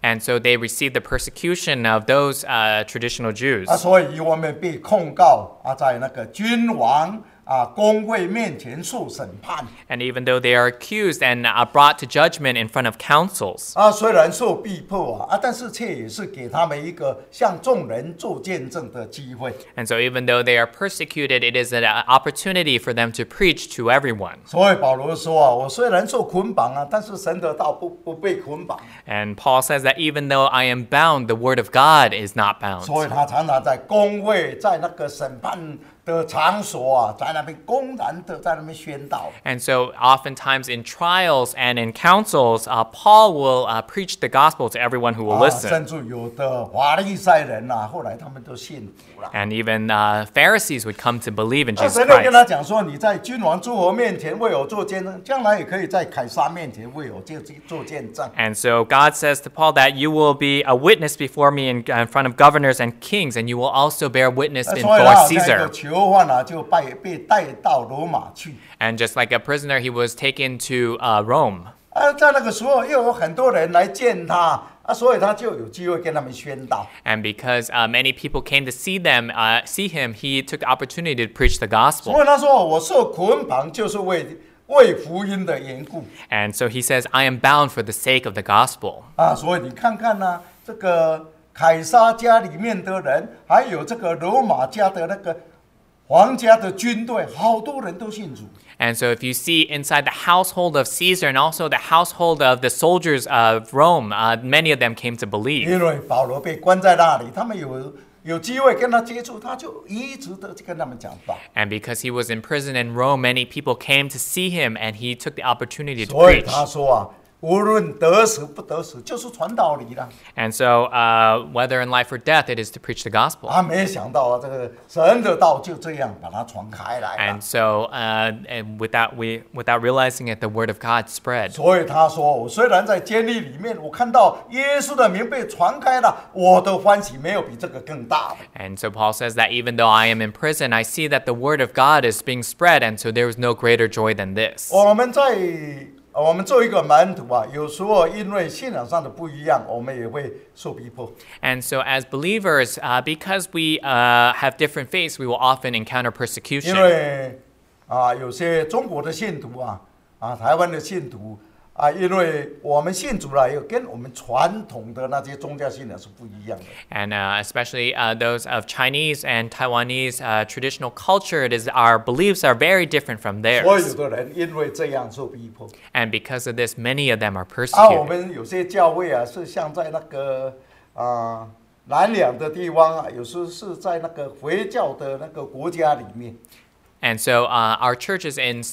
And so they received the persecution of those traditional Jews. 所以我们被控告在那个君王公会面前受审判 And even though they are accused and brought to judgment in front of councils. 虽然受逼迫但是却也是给他们一个向众人做见证的机会。 And so even though they are persecuted, it is an opportunity for them to preach to everyone. 所以保罗说我虽然受捆绑但是神的道不被捆绑。 And Paul says that even though I am bound, the word of God is not bound. 所以他常常在公会，在那个审判的场所在那边公然的在那边宣导。 And so oftentimes in trials and in councils, Paul will preach the gospel to everyone who will listen. 甚至有的法利赛人后来他们都信服了。 And even Pharisees would come to believe in Jesus 神就跟他 Christ. 讲说，你在君王诸侯面前为我做见证，将来也可以在凯撒面前为我做见证。 And so God says to Paul that you will be a witness before me in front of governors and kings, and you will also bear witness 所以 before 他好像一个 Caesar. 囚犯就被带到罗马去。 And just like a prisoner, he was taken to Rome. 在那个时候又有很多人来见他所以他就有机会跟他们宣导。 And because many people came to see him, he took the opportunity to preach the gospel. 所以他说我受捆绑就是为福音的缘故。 And so he says, I am bound for the sake of the gospel. 所以你看看这个凯撒家里面的人，还有这个罗马家的那个皇家的军队，好多人都信主。 And so if you see inside the household of Caesar and also the household of the soldiers of Rome, many of them came to believe. 因为保罗被关在那里，他们有机会跟他接触，他就一直的跟他们讲道。 And because he was in prison in Rome, many people came to see him, and he took the opportunity to 所以 preach. 他说无论得死不得死，就是传道理了。 And so whether in life or death, it is to preach the gospel. 没想到这个神的道就这样把它传开来了。 And so and without realizing it, the word of God spread. 所以他说，我虽然在监狱里面，我看到耶稣的名被传开了，我的欢喜没有比这个更大的。 And so Paul says that even though I am in prison, I see that the word of God is being spread, and so there is no greater joy than this. 我们做一个门徒有时候因为信仰上的不一样，我们也会受逼迫。 And so as believers, because we have different faiths, we will often encounter 因 persecution. 为有些中国的信徒台湾的信徒因为我们信主了，也跟我们传统的那些宗教信仰是不一样的。 And especially those of Chinese and Taiwanese traditional culture, our beliefs are very different from 所以 theirs. 有的人因为这样受逼迫。 And because of this, many of them are 我 persecuted. 们有些教会是像在那个南两的地方有时是在那个回教的那个国家里面。 And so our churches in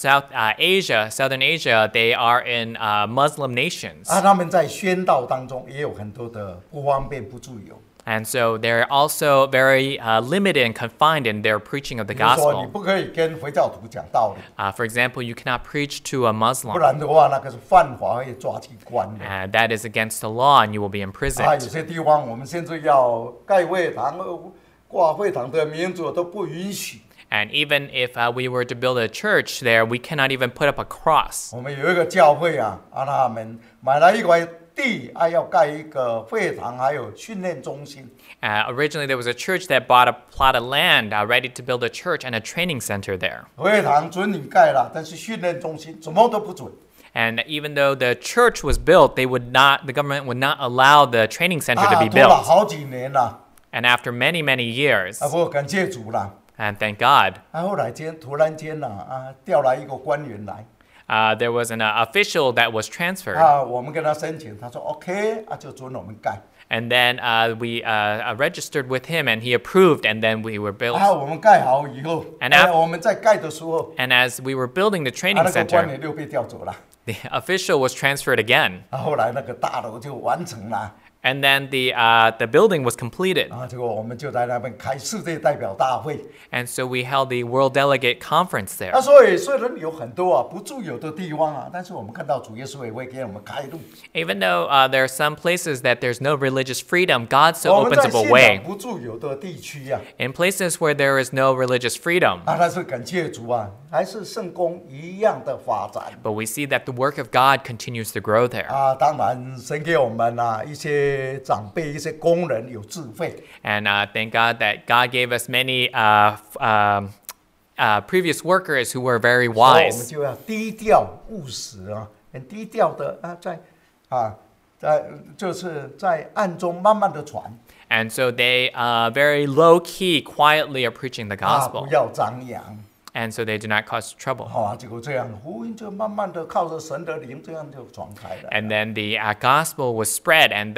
Southern Asia, they are in Muslim nations. 他们在宣道当中也有很多的不方便、不自由。 And so they're also very limited and confined in their preaching of the 比如说，你 gospel. 不可以跟回教徒讲道理， For example, you cannot preach to a 不 Muslim. 然的话，那个是犯法，会抓去关的。 That is against the law, and you will be 有 imprisoned. 些地方我们甚至要盖会堂、挂会堂的民主都不允许。 And even if we were to build a church there, we cannot even put up a cross. 我们有一个教会他们买了一块地，要盖一个会堂，还有训练中心。 Originally, there was a church that bought a plot of land ready to build a church and a training center there. 会堂准你盖了，但是训练中心怎么都不准。 And even though the church was built, the government would not allow the training center to be 拖了 built. 好几年了， And after many, many years, 不过感谢主啦。 and thank God, 后来突然间调来一个官员来， there was an official that was transferred. 我们跟他申请，他说 OK 就准我们盖。 And then we registered with him, and he approved, and then we were built. 我们盖好以后， And 我们在盖的时候， And as we were building the 那 training 个官 center, 员又被调走了。 the official was transferred again. 后来那个大楼就完成了。 And then the building was completed. 结果我们就在那边开世界代表大会。 And so we held the World Delegate Conference there. 所以虽然有很多不自由的地方但是我们看到主耶稣也会给我们开路。 Even though there are some places that there's no religious freedom, God still 我们 opens 在 up a 信 way. 仰不自由的地区 In places where there is no religious freedom. 但是感谢主还是圣工一样的发展。 But we see that the work of God continues to grow there. 当然神给我们一些些长辈、一些工人有智慧。 And thank God that God gave us many previous workers who were very 所以我们 wise. 就要低调务实啊，很低调的就是在暗中慢慢的传 And so they very low key, quietly are preaching the 啊， gospel. 不要张扬。 And so they do not cause trouble. 结果这样福音就慢慢的靠着神的灵，这样就传开了。 And then the gospel was spread, and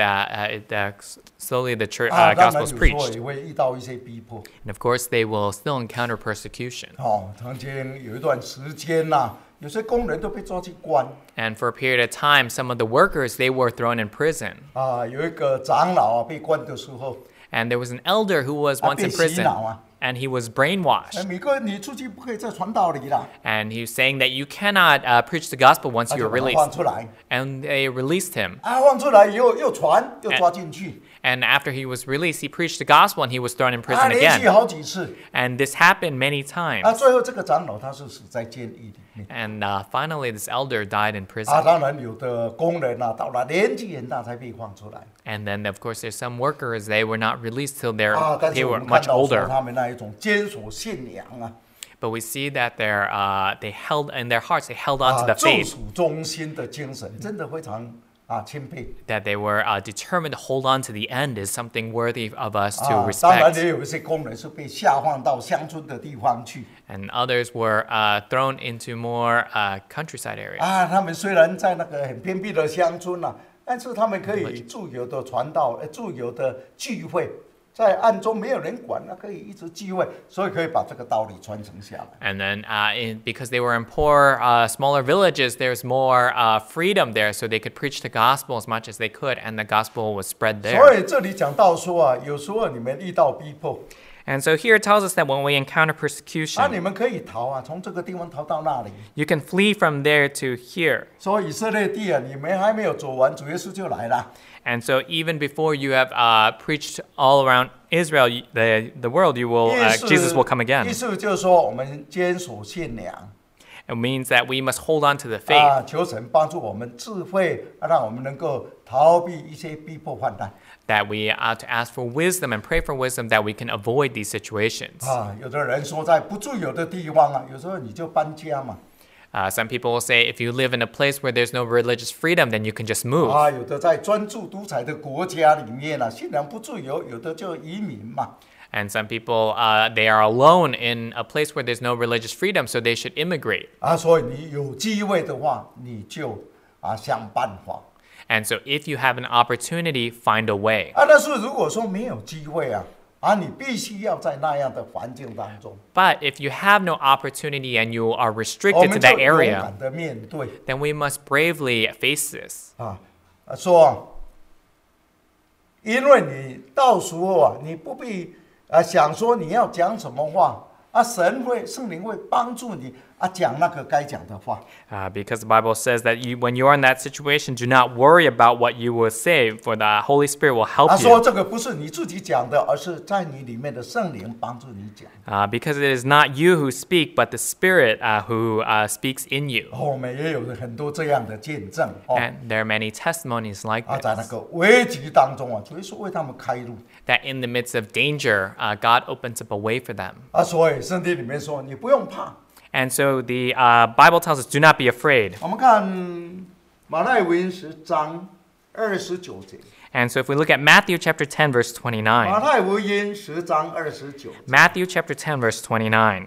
slowly the church 当 gospel 然 was 有时候 preached. 也会遇到一些逼迫。 And of course, they will still encounter persecution. 曾经有一段时间有些工人都被抓去关。 And for a period of time, some of the workers, they were thrown in prison. 有一个长老被关的时候， And there was an elder who was once in 被洗 prison, 脑 and he was brainwashed. 每个你出去不可以再传道理了， And he was saying that you cannot preach the gospel once 他 you 就 are 把他放 released. 出来。 And they released him. 放出来以后又传，又抓进去。 And after he was released, he preached the gospel, and he was thrown in prison 连续 again. 好几次。 And this happened many times. 最后这个长老他是死在监狱里面。 And finally, this elder died in prison. 当然有的工人到了年纪很大才被放出来。 And then, of course, there's some workers, they were not released till 但 they 是我 were 们看 much 到说 older. 他们那一种坚守信仰 But we see that they held in their hearts, they held on to the 救 faith, 赎中心的精神，真的非常钦佩。 that they were determined to hold on to the end is something worthy of us to 当然 respect. 也有一些工人是被下放到乡村的地方去。 And others were thrown into more countryside areas. 他们虽然在那个很偏僻的乡村但是他们可以自由的传道，自由的聚会，在暗中没有人管，可以一直聚会，所以可以把这个道理传承下来。 And then, because they were in poor, smaller villages, there's more freedom there, so they could preach the gospel as much as they could, and the gospel was spread 所 there. 以这里讲到说有时候你们遇到逼迫， And so here it tells us that when we encounter 你 persecution, 们可以逃从这个地方逃到那里。 you can flee from there to here. 所以以色列地你们还没有走完，主耶稣就来了。 And so even before you have preached all around Israel, the world, Jesus will come 意 again. 思就是说，我们坚守信仰。 It means that we must hold on to the faith, 求神帮助我们智慧，让我们能够逃避一些逼迫患难。 that we are to ask for wisdom and pray for wisdom that we can avoid these situations. 有的人说在不自由的地方有时候你就搬家嘛。 Some people will say if you live in a place where there's no religious freedom, then you can just move. 有的在专制独裁的国家里面信仰不自由，有的就移民嘛。 And some people, they are alone in a place where there's no religious freedom, so they should immigrate. 所以你有机会的话，你就想办法。 And so if you have an opportunity, find a way. 但是如果说没有机会你必须要在那样的环境当中， But if you have no opportunity and you are 我 restricted 们 to 就 that 勇 area, 敢的面对。 then we must bravely face this. 说，因为你到时候你不必想说你要讲什么话圣灵会帮助你讲那个该讲的话。 Because the Bible says that when you are in that situation, do not worry about what you will say, for the Holy Spirit will help 说 you. 这个不是你自己讲的，而是在你里面的圣灵帮助你讲。 Because it is not you who speak, but the Spirit who speaks in you. 我们也有很多这样的见证。 And there are many testimonies like 在那 this. 个危急当中主耶稣为他们开路。 That in the midst of danger, God opens up a way for them. 所以圣经里面说你不用怕。 And so the Bible tells us, do not be afraid. 我们看马太福音10章29节。 And so if we look at Matthew chapter 10, verse 马 29. 太福音10章29。 Matthew chapter 10, verse 29.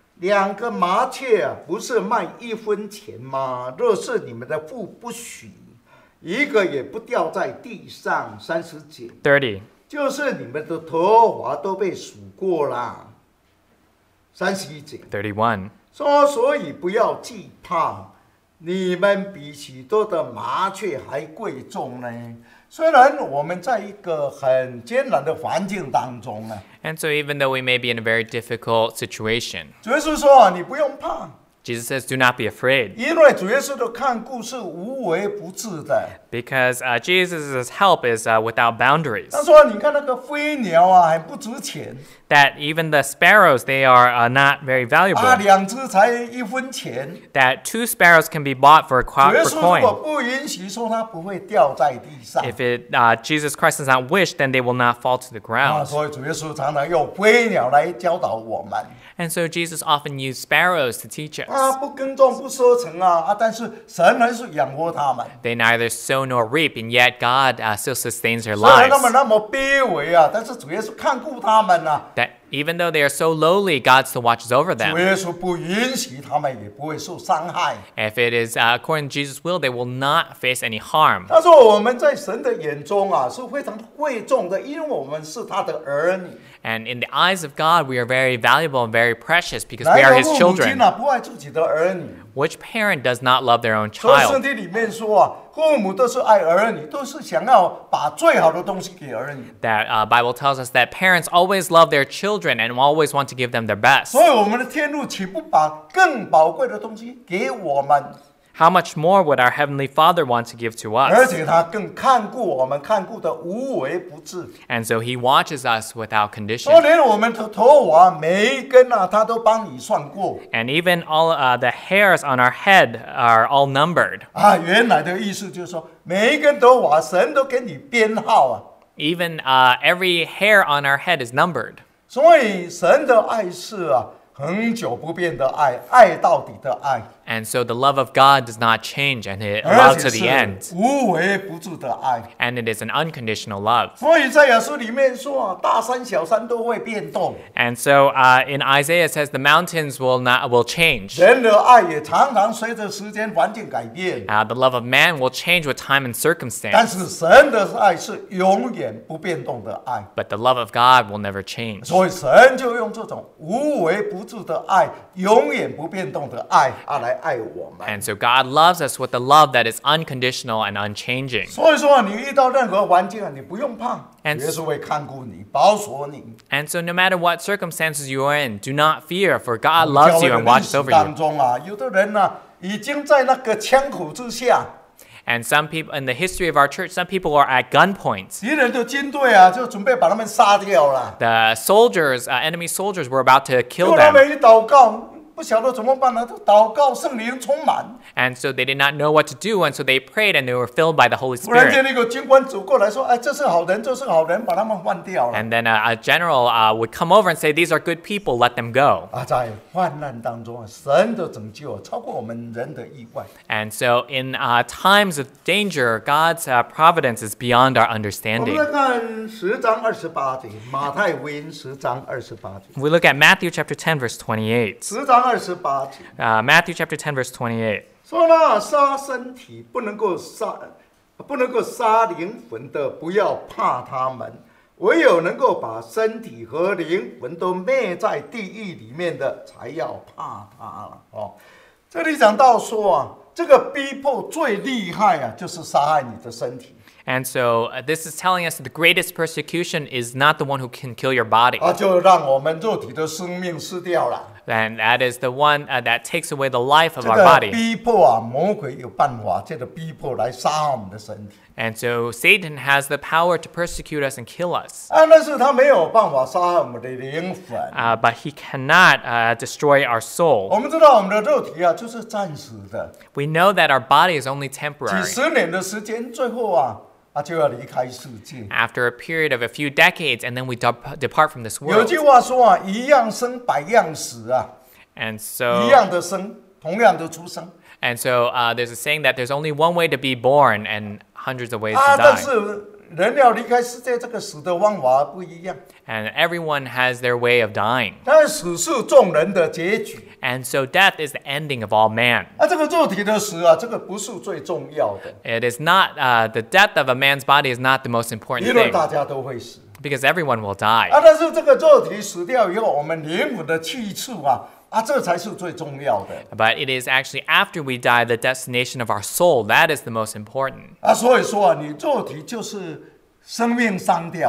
2个麻雀不是卖1分钱吗？若是你们的父不许，一个也不掉在地上。30节， 30. 就是你们的头发都被数过啦。31节， 31. 说所以不要惧怕，你们比许多的麻雀还贵重呢。虽然我们在一个很艰难的环境当中 And so even though we may be in a very difficult situation, 主耶稣说你不用怕。 Jesus says, do not be afraid. 因为主耶稣的看顾是无微不至的。 Because Jesus' help is without boundaries. 他说：“你看那个飞鸟很不值钱， that even the sparrows, they are not very valuable. 2只才1分钱。 That 2 sparrows can be bought for a 主耶 for 稣如果 coin. 不允许，说它不会掉在地上。 If Jesus Christ does not wish, then they will not fall to the ground. 所以主耶稣常常用飞鸟来教导我们。 And so Jesus often used sparrows to teach us. 不耕种不收成但是神还是养活他们。 They neither sow nor reap, and yet God still sustains their 虽然他们 lives. 那么卑微但是主耶稣看顾他们 That even though they are so lowly, God still watches over 主 them. 耶稣不允许他们，也不会受伤害。 If it is according to Jesus' will, they will not face any harm. 他说我们在神的眼中是非常贵重的，因为我们是他的儿女。 And in the eyes of God, we are very valuable and very precious because 哪 we 一 are 个 His 父母亲 children. 不爱自己的儿女？ Which parent does not love their own 所以圣 child? 经里面说父母都是爱儿女，都是想要把最好的东西给儿女。 That Bible tells us that parents always love their children and always want to give them their best. 所以我们的天父岂不把更宝贵的东西给我们？ How much more would our Heavenly Father want to give to 而 us? 且他更看顾我们，看顾的无微不至。 And so He watches us without 说 condition. 连我们的头发每一根他都帮你算过。 And even all the hairs on our head are all numbered. 原来的意思就是说，每一根头发神都给你编号 Even every hair on our head is numbered. 所以神的爱是恒久不变的爱，爱到底的爱。 And so the love of God does not change, and it 而 love 且 to the end. 是无微不至的爱。 And it is an unconditional love. 所以在雅书里面说大山小山都会变动， And so in Isaiah it says the mountains will change. 人的爱也常常随着时间环境改变。 The love of man will change with time and 但 circumstance. 是神的爱是永远不变动的爱， But the love of God will never change. 所以神就用这种无微不至的爱、永远不变动的爱来爱我们。 And so God loves us with a love that is unconditional and unchanging. 所以说，你遇到任何环境你不用怕， And 耶稣会看顾你、保守你。 And so no matter what circumstances you are in, do not fear, for God loves you and 教会的历 watches 史 over 当 you. 中有的人已经在那个枪口之下， And some people, in the history of our church, some people are at gunpoint. 敌人的军队就准备把他们杀掉了。 The soldiers, enemy soldiers, were about to 结 kill 果他 them. 们一祷告，不晓得怎么办呢？就祷告，圣灵充满。 And so they did not know what to do, and so they prayed and they were filled by the Holy 忽然间， Spirit. 那个军官走过来说：“哎，这是好人，这是好人，把他们换掉了。” And then a general would come over and say, "These are good people, let them go." 在患难当中神的拯救超过我们人的意外。 And so in times of danger, God's providence is beyond our 我们 understanding. 来看10章28节，马太福音10章28节。 We look at Matthew chapter 10, verse 28. 10章28节 Matthew chapter 10, verse 28. 说呢，杀身体不能够杀灵魂的，不要怕他们；唯有能够把身体和灵魂都灭在地狱里面的，才要怕他了。这里讲到说这个逼迫最厉害就是杀害你的身体。 And so this is telling us that the greatest persecution is not the one who can kill your body. 就让我们肉体的生命失掉了。 And that is the one that takes away the life of 这 our 个 body. 逼迫魔鬼有办法，这个逼迫来杀我们的身体。 And so Satan has the power to persecute us and kill us. 但是他没有办法杀害我们的灵魂。 But he cannot destroy our 我 soul. 们知道我们的肉体就是暂时的， We know that our body is only 几 temporary. 十年的时间，最后就要离开世界。 After a period of a few decades, and then we depart from this 有 world. 句话说一样生百样死 And 一 so, 样的生，同样的出生。 there's a saying that there's only one way to be born and hundreds of ways to 但 die. 是人要离开世界，这个死的方法不一样。 And everyone has their way of dying. 但死是众人的结局。 And so death is the ending of all man. 这个肉体的死这个不是最重要的， It is not, the death of a man's body is not the most important 因为 thing, 大家都会死。 because everyone will die. 但是这个肉体死掉以后，我们灵魂的去处这才是最重要的。 But it is actually after we die, the destination of our soul, that is the most important. 所以说你肉体就是生命伤掉了。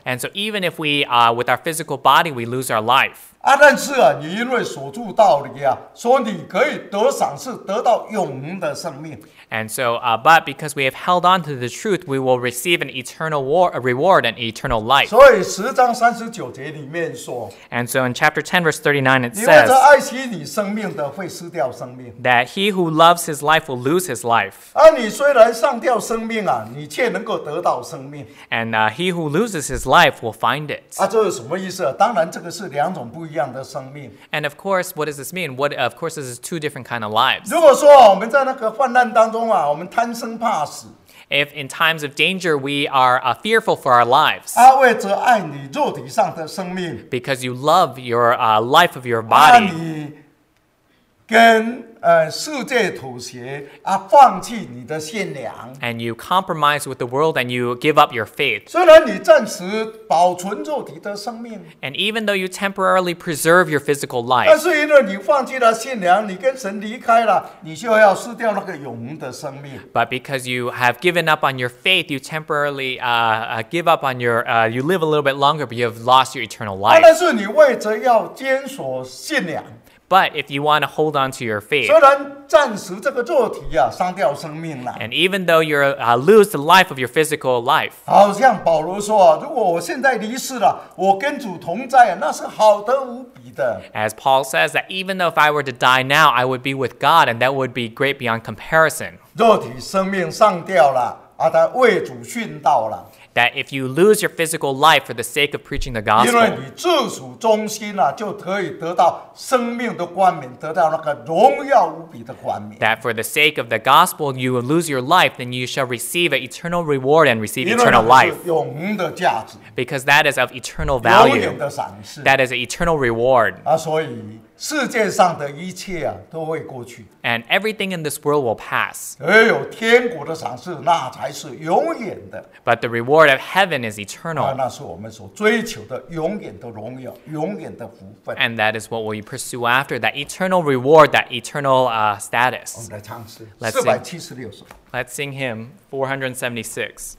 And so even if we, with our physical body, we lose our life. 但是你因为守住道理说你可以得赏赐，得到永恒的生命。 And so, but because we have held on to the truth, we will receive an eternal reward and eternal life. 所以10章39节里面说， And so in chapter 10, verse 39, it 你为着 says 爱惜你生命的，会失掉生命。 that he who loves his life will lose his life. 你虽然上吊生命你却能够得到生命。 And he who loses his life will find it. 这是什么意思？当然，这个是2种不一样的生命。 And of course, what does this mean? Of course, this is 2 different kind of lives. 如果说我们在那个患难当中我们贪生怕死， If in times of danger we are fearful for our lives 为着爱你肉体上的生命， because you love your life of your body, 你跟世界妥协放弃你的信仰。 and you compromise with the world and you give up your faith. 虽然你暂时保存肉体的生命， And even though you temporarily preserve your physical 但 life, 是因为你放弃了信仰，你跟神离开了，你就要失掉那个永恒的生命。 but because you have given up on your faith, you temporarily give up on your, you live a little bit longer, but you have lost your eternal life. 但是你为着要坚守信仰， But if you want to hold on to your faith, 虽然暂时这个肉体伤掉生命了， and even though you lose the life of your physical life, 好像保罗说如果我现在离世了，我跟主同在那是好得无比的。 as Paul says, that even though if I were to die now, I would be with God, and that would be great beyond comparison. 肉体生命上吊了他为主殉道了， That if you lose your physical life for the sake of preaching the 因为 gospel, 你自属忠心就可以得到生命的冠冕，得到那个荣耀无比的冠冕。 that for the sake of the gospel you will lose your life, then you shall receive an eternal reward and receive 因为 eternal 那 life, 是永恒的价值， because that is of eternal 永远 value. 的赏赐。 That is an eternal reward. 所以世界上的一切都会过去， And everything in this world will pass. 唯有天国的赏赐那才是永远的。 But the reward of heaven is eternal. 那是我们所追求的永远的荣耀，永远的福分。 And that is what we pursue after, that eternal reward, that eternal 我 status. 们来唱诗 Let's sing. 476首。 Let's sing hymn 476.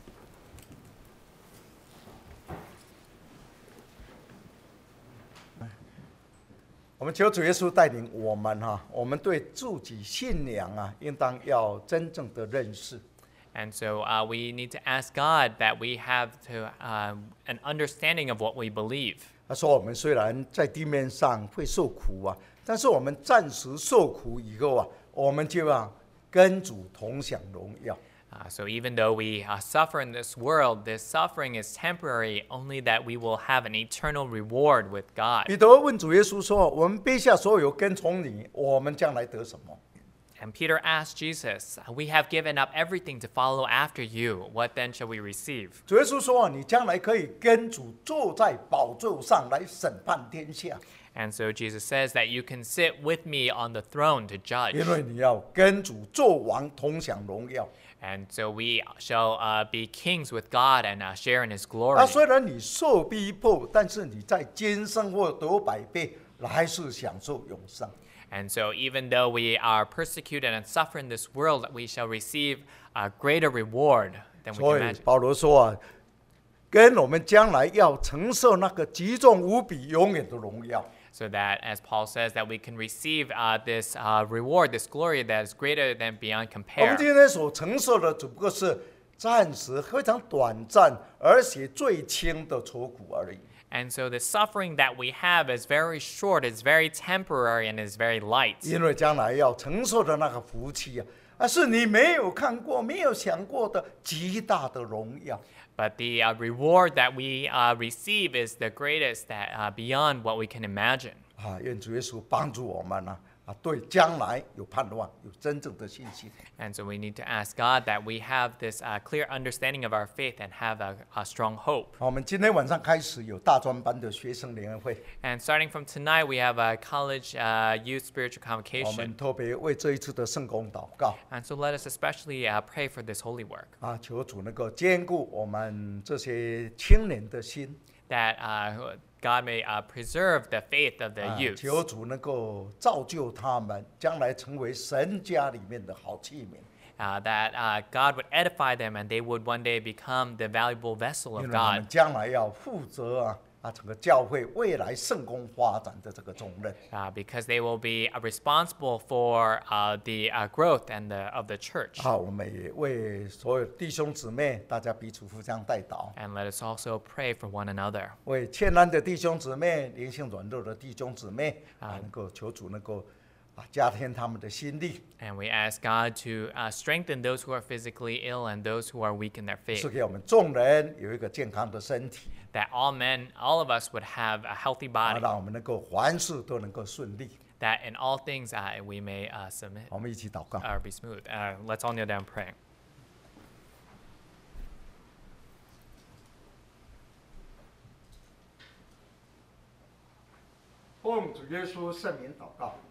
我们求主耶稣带领我们我们对自己信仰应当要真正的认识。 And so we need to ask God that we have to an understanding of what we believe. 他说我们虽然在地面上会受苦但是我们暂时受苦以后我们就要跟主同享荣耀。 So even though we suffer in this world, this suffering is temporary, only that we will have an eternal reward with God. 彼得问主耶稣说：“我们背下所有跟从你，我们将来得什么？” And Peter asked Jesus, "We have given up everything to follow after you. What then shall we receive?" 主耶稣说：“你将来可以跟主坐在宝座上来审判天下。” And so Jesus says that you can sit with me on the throne to judge. 因为你要跟主做王，同享荣耀。 And so we shall be kings with God and share in His glory. 虽然你受逼迫，但是你在今生或得100倍，还是享受永生。 And so even though we are persecuted and suffer in this world, we shall receive a greater reward than we 所 can 以 imagine. 保罗说跟我们将来要承受那个极重无比、永远的荣耀。 So that, as Paul says, that we can receive this reward, this glory that is greater than beyond 我们 compare. 今天所承受的只不过是暂时、非常短暂，而且最轻的愁苦而已。 And so the suffering that we have is very short, it's very temporary, and is very light. 因为将来要承受的那个福气是你没有看过、没有想过的极大的荣耀。 But the reward that we receive is the greatest, that beyond what we can imagine. 愿主耶稣帮助我们对将来有盼望，有真正的信心。 And so we need to ask God that we have this clear understanding of our faith and have a strong hope. 我们今天晚上开始有大专班的学生联会， And starting from tonight, we have a college youth spiritual 我 convocation. 们特别为这一次的圣工祷告 And so let us especially pray for this holy work, 求主能够兼顾我们这些青年的心 that God may preserve the faith of the youth, 求主能够造就他们，将来成为神家里面的好器皿。 that God would edify them and they would one day become the valuable vessel 因 of 为他们 God 将来要负责整个教会未来圣工发展的这个重任。 because they will be responsible for the growth and of the church. 好，我们也为所有弟兄姊妹，大家彼此互相代祷， And let us also pray for one another. 为欠安的弟兄姊妹、灵性软弱的弟兄姊妹能够求主能够加添他们的心力， And we ask God to strengthen those who are physically ill and those who are weak in their 赐 faith. 给我们众人有一个健康的身体， That all men, all of us would have a healthy body. 让我们能够凡事都能够顺利。 That in all things we may submit 我们一起祷告。 or be smooth. Let's all kneel down and pray. 奉主耶稣圣名祷告。